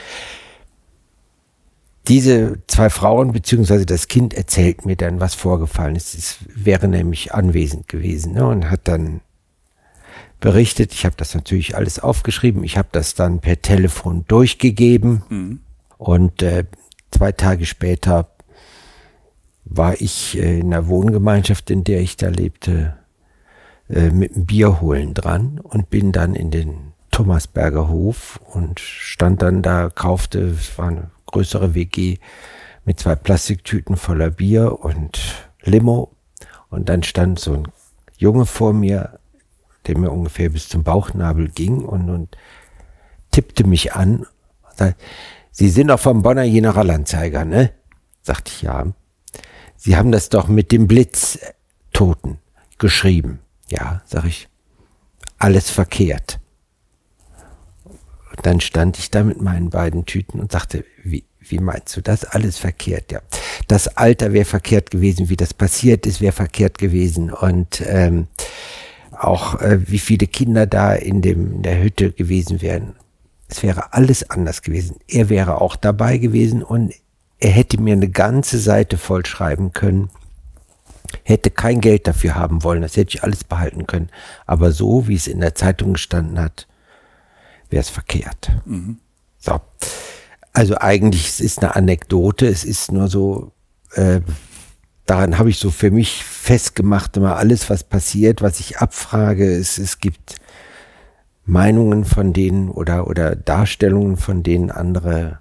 Diese 2 Frauen beziehungsweise das Kind erzählt mir dann, was vorgefallen ist. Es wäre nämlich anwesend gewesen, ne, und hat dann berichtet. Ich habe das natürlich alles aufgeschrieben. Ich habe das dann per Telefon durchgegeben und 2 Tage später war ich in der Wohngemeinschaft, in der ich da lebte, mit dem Bier holen dran und bin dann in den Thomasberger Hof und stand dann da, kaufte, es war eine größere WG mit 2 Plastiktüten voller Bier und Limo und dann stand so ein Junge vor mir, der mir ungefähr bis zum Bauchnabel ging und tippte mich an und sagte, Sie sind doch vom Bonner Generalanzeiger, ne? Sagte ich, ja. Sie haben das doch mit dem Blitztoten geschrieben. Ja, sag ich, alles verkehrt. Und dann stand ich da mit meinen beiden Tüten und sagte, wie meinst du das? Alles verkehrt, ja. Das Alter wäre verkehrt gewesen, wie das passiert ist, wäre verkehrt gewesen. Und auch wie viele Kinder da in der Hütte gewesen wären. Es wäre alles anders gewesen. Er wäre auch dabei gewesen und er hätte mir eine ganze Seite voll schreiben können, Hätte kein Geld dafür haben wollen, das hätte ich alles behalten können. Aber so, wie es in der Zeitung gestanden hat, wäre es verkehrt. So. Also eigentlich, es ist eine Anekdote, es ist nur so, daran habe ich so für mich festgemacht, immer alles, was passiert, was ich abfrage, es gibt Meinungen von denen oder Darstellungen, von denen andere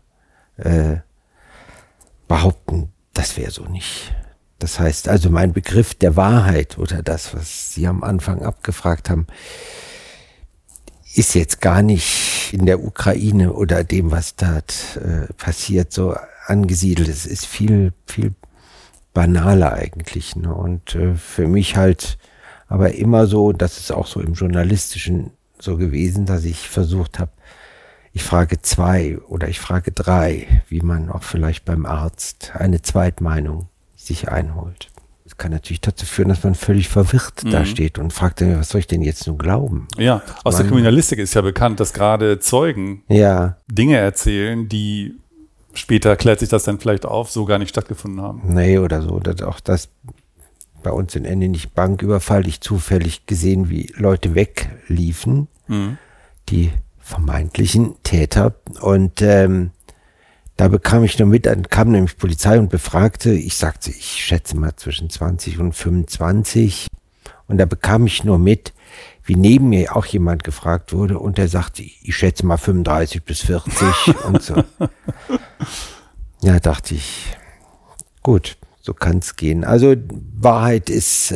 behaupten, das wäre so nicht. Das heißt also, mein Begriff der Wahrheit oder das, was Sie am Anfang abgefragt haben, ist jetzt gar nicht in der Ukraine oder dem, was da passiert, so angesiedelt. Es ist viel, viel banaler eigentlich. Ne? Und für mich halt aber immer so, das ist auch so im Journalistischen so gewesen, dass ich versucht habe, ich frage 2 oder ich frage 3, wie man auch vielleicht beim Arzt eine Zweitmeinung sich einholt. Das kann natürlich dazu führen, dass man völlig verwirrt da steht und fragt dann, was soll ich denn jetzt nun glauben? Ja, aus der Kriminalistik ist ja bekannt, dass gerade Zeugen Dinge erzählen, die später klärt sich das dann vielleicht auf, so gar nicht stattgefunden haben. Nee, oder so. Auch das bei uns in Ende nicht Banküberfall, ich zufällig gesehen, wie Leute wegliefen, die vermeintlichen Täter. Und da bekam ich nur mit, dann kam nämlich Polizei und befragte, ich sagte, ich schätze mal zwischen 20 und 25. Und da bekam ich nur mit, wie neben mir auch jemand gefragt wurde und der sagte, ich schätze mal 35 bis 40 und so. Ja, dachte ich, gut, so kann es gehen. Also Wahrheit ist,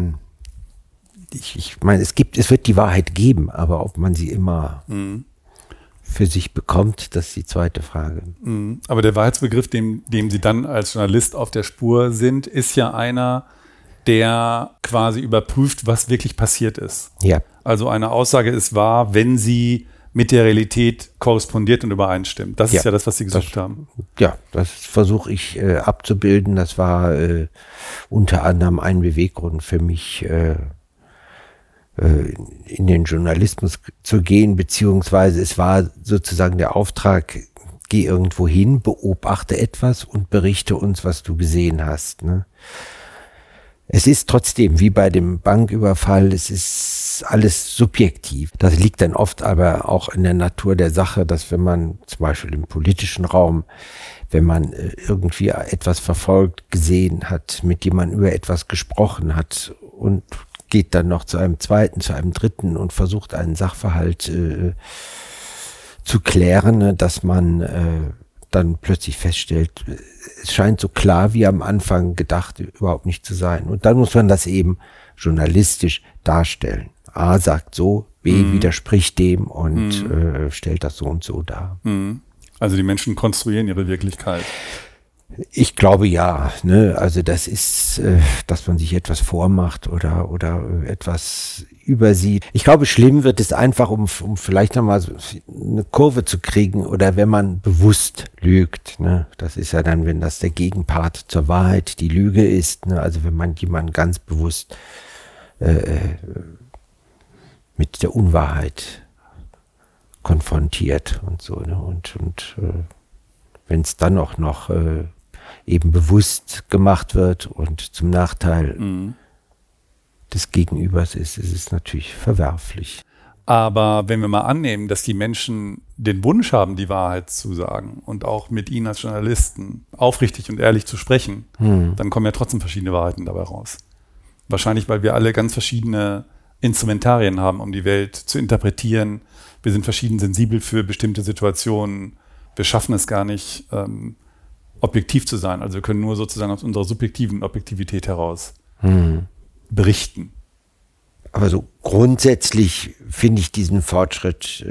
ich meine, es wird die Wahrheit geben, aber ob man sie immer für sich bekommt, das ist die zweite Frage. Aber der Wahrheitsbegriff, dem Sie dann als Journalist auf der Spur sind, ist ja einer, der quasi überprüft, was wirklich passiert ist. Ja. Also eine Aussage ist wahr, wenn sie mit der Realität korrespondiert und übereinstimmt. Das ist ja das, was Sie gesucht haben. Ja, das versuche ich abzubilden. Das war unter anderem ein Beweggrund für mich, in den Journalismus zu gehen, beziehungsweise es war sozusagen der Auftrag, geh irgendwo hin, beobachte etwas und berichte uns, was du gesehen hast. Ne? Es ist trotzdem, wie bei dem Banküberfall, es ist alles subjektiv. Das liegt dann oft aber auch in der Natur der Sache, dass wenn man zum Beispiel im politischen Raum, wenn man irgendwie etwas verfolgt, gesehen hat, mit dem man über etwas gesprochen hat und geht dann noch zu einem zweiten, zu einem dritten und versucht einen Sachverhalt zu klären, dass man dann plötzlich feststellt, es scheint so klar wie am Anfang gedacht überhaupt nicht zu sein. Und dann muss man das eben journalistisch darstellen. A sagt so, B widerspricht dem und stellt das so und so dar. Also die Menschen konstruieren ihre Wirklichkeit. Ich glaube ja, ne? Also das ist, dass man sich etwas vormacht oder etwas übersieht. Ich glaube, schlimm wird es einfach, um vielleicht nochmal so eine Kurve zu kriegen oder wenn man bewusst lügt. Ne? Das ist ja dann, wenn das der Gegenpart zur Wahrheit die Lüge ist. Ne? Also wenn man jemanden ganz bewusst mit der Unwahrheit konfrontiert und so. Ne? Und wenn es dann auch noch eben bewusst gemacht wird und zum Nachteil des Gegenübers ist es natürlich verwerflich. Aber wenn wir mal annehmen, dass die Menschen den Wunsch haben, die Wahrheit zu sagen und auch mit Ihnen als Journalisten aufrichtig und ehrlich zu sprechen, dann kommen ja trotzdem verschiedene Wahrheiten dabei raus. Wahrscheinlich, weil wir alle ganz verschiedene Instrumentarien haben, um die Welt zu interpretieren. Wir sind verschieden sensibel für bestimmte Situationen. Wir schaffen es gar nicht, objektiv zu sein. Also wir können nur sozusagen aus unserer subjektiven Objektivität heraus berichten. Aber so grundsätzlich finde ich diesen Fortschritt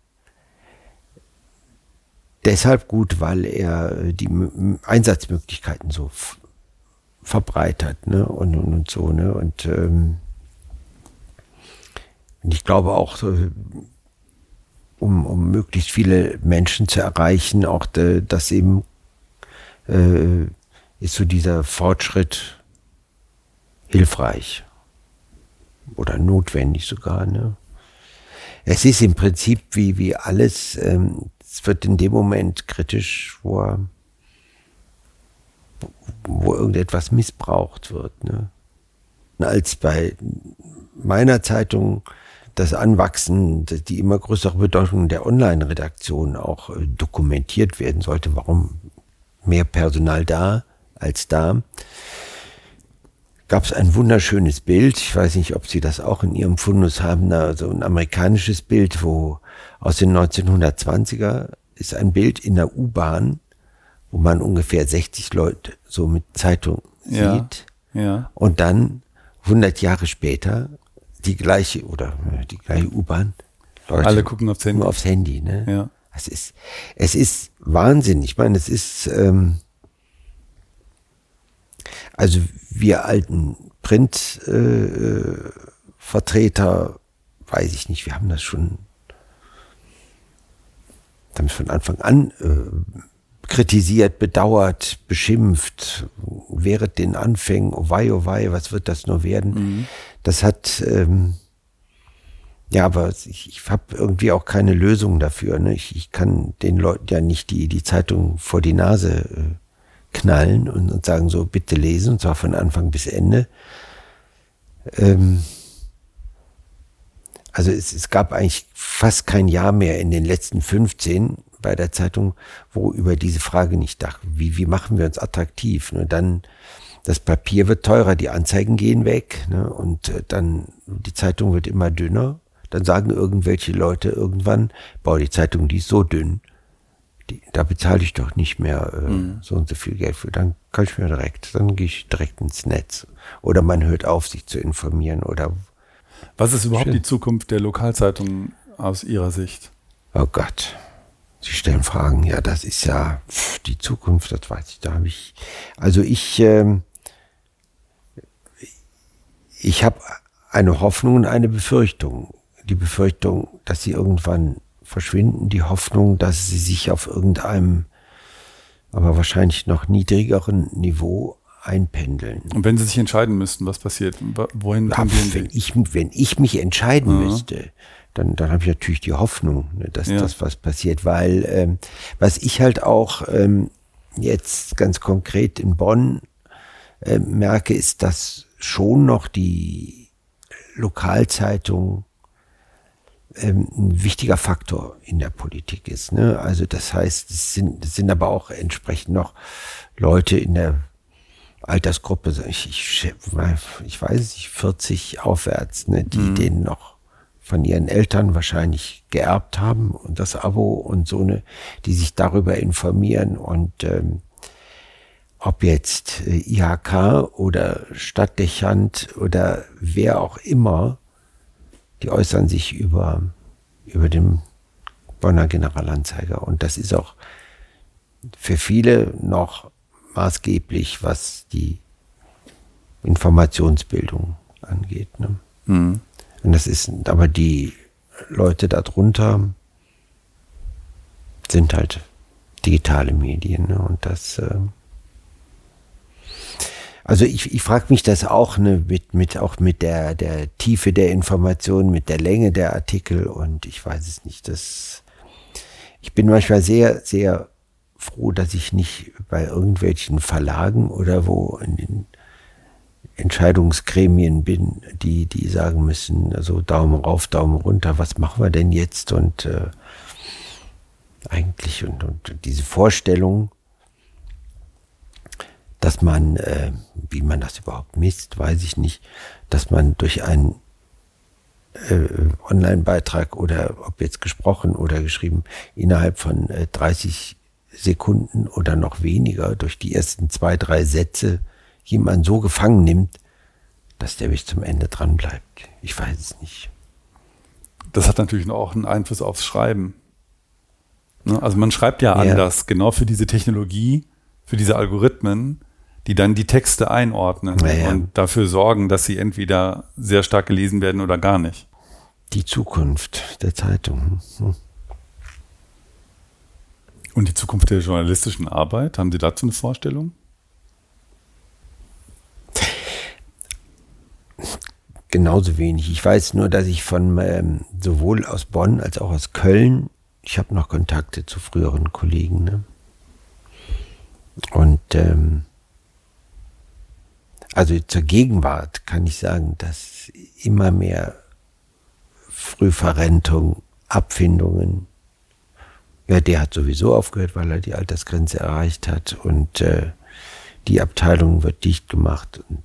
deshalb gut, weil er die Einsatzmöglichkeiten so verbreitert, ne? und so. Ne? Und ich glaube auch, um möglichst viele Menschen zu erreichen, auch dass eben ist so dieser Fortschritt hilfreich oder notwendig sogar. Ne? Es ist im Prinzip wie alles, es wird in dem Moment kritisch, wo irgendetwas missbraucht wird. Ne? als bei meiner Zeitung das Anwachsen, die immer größere Bedeutung der Online-Redaktion auch dokumentiert werden sollte. Warum mehr Personal da als da? Gab es ein wunderschönes Bild, ich weiß nicht, ob Sie das auch in Ihrem Fundus haben, so ein amerikanisches Bild, wo aus den 1920er ist ein Bild in der U-Bahn, wo man ungefähr 60 Leute so mit Zeitung sieht. Ja. Und dann 100 Jahre später die gleiche U-Bahn. Leute Alle gucken aufs Handy. Nur aufs Handy, ne? Ja. Es ist Wahnsinn. Ich meine, es ist also wir alten Print-Vertreter, weiß ich nicht, wir haben das schon von Anfang an kritisiert, bedauert, beschimpft, während den Anfängen, oh wei, was wird das nur werden? Mhm. Das hat, aber ich habe irgendwie auch keine Lösung dafür. Ne? Ich kann den Leuten ja nicht die Zeitung vor die Nase knallen und sagen so, bitte lesen, und zwar von Anfang bis Ende. Also es gab eigentlich fast kein Jahr mehr in den letzten 15 bei der Zeitung, wo über diese Frage nicht dachten, wie machen wir uns attraktiv? Ne? Dann das Papier wird teurer, die Anzeigen gehen weg, ne? Und dann die Zeitung wird immer dünner. Dann sagen irgendwelche Leute irgendwann, die Zeitung, die ist so dünn, da bezahle ich doch nicht mehr so und so viel Geld für. Dann gehe ich direkt ins Netz. Oder man hört auf, sich zu informieren. Oder was ist überhaupt die Zukunft der Lokalzeitung aus Ihrer Sicht? Oh Gott, Sie stellen Fragen. Ja, das ist ja die Zukunft, das weiß ich. Ich habe eine Hoffnung und eine Befürchtung. Die Befürchtung, dass sie irgendwann verschwinden, die Hoffnung, dass sie sich auf irgendeinem, aber wahrscheinlich noch niedrigeren Niveau einpendeln. Und wenn Sie sich entscheiden müssten, was passiert? Wohin tendieren Sie? Wenn ich mich entscheiden müsste, dann habe ich natürlich die Hoffnung, dass das was passiert, weil was ich halt auch jetzt ganz konkret in Bonn merke, ist, dass schon noch die Lokalzeitung ein wichtiger Faktor in der Politik ist. Ne? Also das heißt, es sind aber auch entsprechend noch Leute in der Altersgruppe, ich weiß nicht, 40 aufwärts, ne, die denen noch von ihren Eltern wahrscheinlich geerbt haben und das Abo und so, ne, die sich darüber informieren und ob jetzt IHK oder Stadtdechant oder wer auch immer, die äußern sich über den Bonner Generalanzeiger. Und das ist auch für viele noch maßgeblich, was die Informationsbildung angeht. Ne? Mhm. Und das ist, aber die Leute darunter sind halt digitale Medien. Ne? Und das, also ich frage mich das auch, ne, mit der Tiefe der Informationen, mit der Länge der Artikel, und ich weiß es nicht. Ich bin manchmal sehr, sehr froh, dass ich nicht bei irgendwelchen Verlagen oder wo in den Entscheidungsgremien bin, die sagen müssen, also Daumen rauf, Daumen runter, was machen wir denn jetzt? Und eigentlich und diese Vorstellung, dass man, wie man das überhaupt misst, weiß ich nicht, dass man durch einen Online-Beitrag oder ob jetzt gesprochen oder geschrieben, innerhalb von 30 Sekunden oder noch weniger durch die ersten 2, 3 Sätze jemanden so gefangen nimmt, dass der bis zum Ende dran bleibt. Ich weiß es nicht. Das hat natürlich auch einen Einfluss aufs Schreiben. Also man schreibt ja anders, genau für diese Technologie, für diese Algorithmen, die dann die Texte einordnen und dafür sorgen, dass sie entweder sehr stark gelesen werden oder gar nicht. Die Zukunft der Zeitung. Und die Zukunft der journalistischen Arbeit, haben Sie dazu eine Vorstellung? Genauso wenig. Ich weiß nur, dass ich von sowohl aus Bonn als auch aus Köln, ich habe noch Kontakte zu früheren Kollegen, ne? Und Also zur Gegenwart kann ich sagen, dass immer mehr Frühverrentung, Abfindungen, ja, der hat sowieso aufgehört, weil er die Altersgrenze erreicht hat und die Abteilung wird dicht gemacht und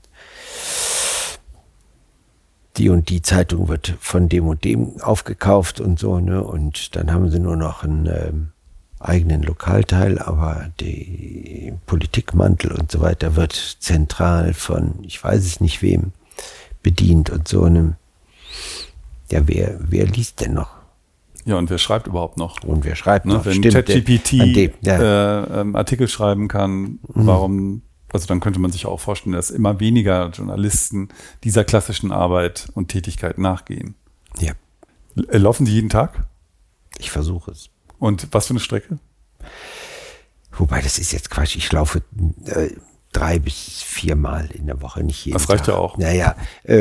die Zeitung wird von dem und dem aufgekauft und so, ne? Und dann haben sie nur noch einen eigenen Lokalteil, aber die Politikmantel und so weiter wird zentral von, ich weiß es nicht wem, bedient und so. Ne? Ja, wer liest denn noch? Ja, und wer schreibt überhaupt noch? Und wer schreibt noch? Wenn Stimmt, ChatGPT Artikel schreiben kann, warum, also dann könnte man sich auch vorstellen, dass immer weniger Journalisten dieser klassischen Arbeit und Tätigkeit nachgehen. Ja. Laufen Sie jeden Tag? Ich versuche es. Und was für eine Strecke? Wobei, das ist jetzt Quatsch. Ich laufe 3 bis 4 Mal in der Woche, nicht jeden Tag. Das reicht ja auch. Naja,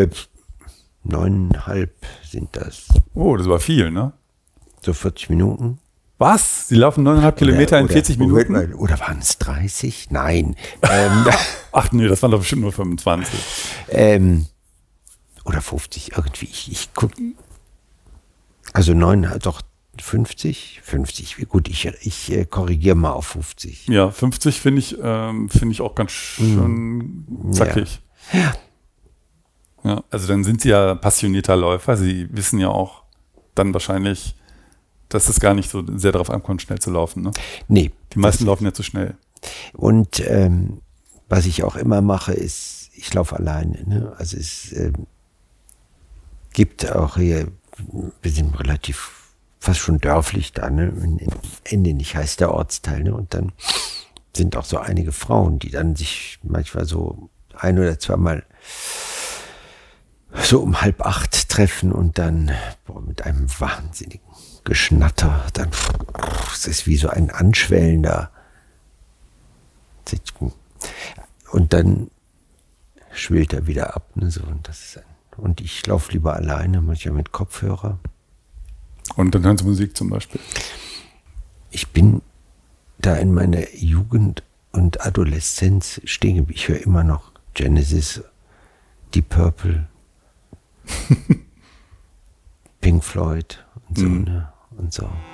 9,5 sind das. Oh, das war viel, ne? So 40 Minuten. Was? Sie laufen 9,5 Kilometer in 40 Minuten? Oder waren es 30? Nein. Ach nee, das waren doch bestimmt nur 25. Oder 50 irgendwie. Ich gucke. Also 50, wie gut, ich korrigiere mal auf 50. Ja, 50 finde ich auch ganz schön zackig. Ja, also dann sind Sie ja passionierter Läufer. Sie wissen ja auch dann wahrscheinlich, dass es gar nicht so sehr darauf ankommt, schnell zu laufen. Ne? Nee. Die meisten laufen ja zu schnell. Und was ich auch immer mache, ist, ich laufe alleine. Ne? Also es gibt auch hier, wir sind relativ fast schon dörflich da, ne? In Endenich heißt der Ortsteil, ne? Und dann sind auch so einige Frauen, die dann sich manchmal so 1 oder 2 Mal so um 7:30 treffen und dann mit einem wahnsinnigen Geschnatter, dann es ist wie so ein anschwellender und dann schwillt er wieder ab, ne? So, und ich laufe lieber alleine, manchmal mit Kopfhörer. Und dann hören Sie Musik zum Beispiel? Ich bin da in meiner Jugend und Adoleszenz stehen geblieben. Ich höre immer noch Genesis, Deep Purple, Pink Floyd und so. Ne? Und so.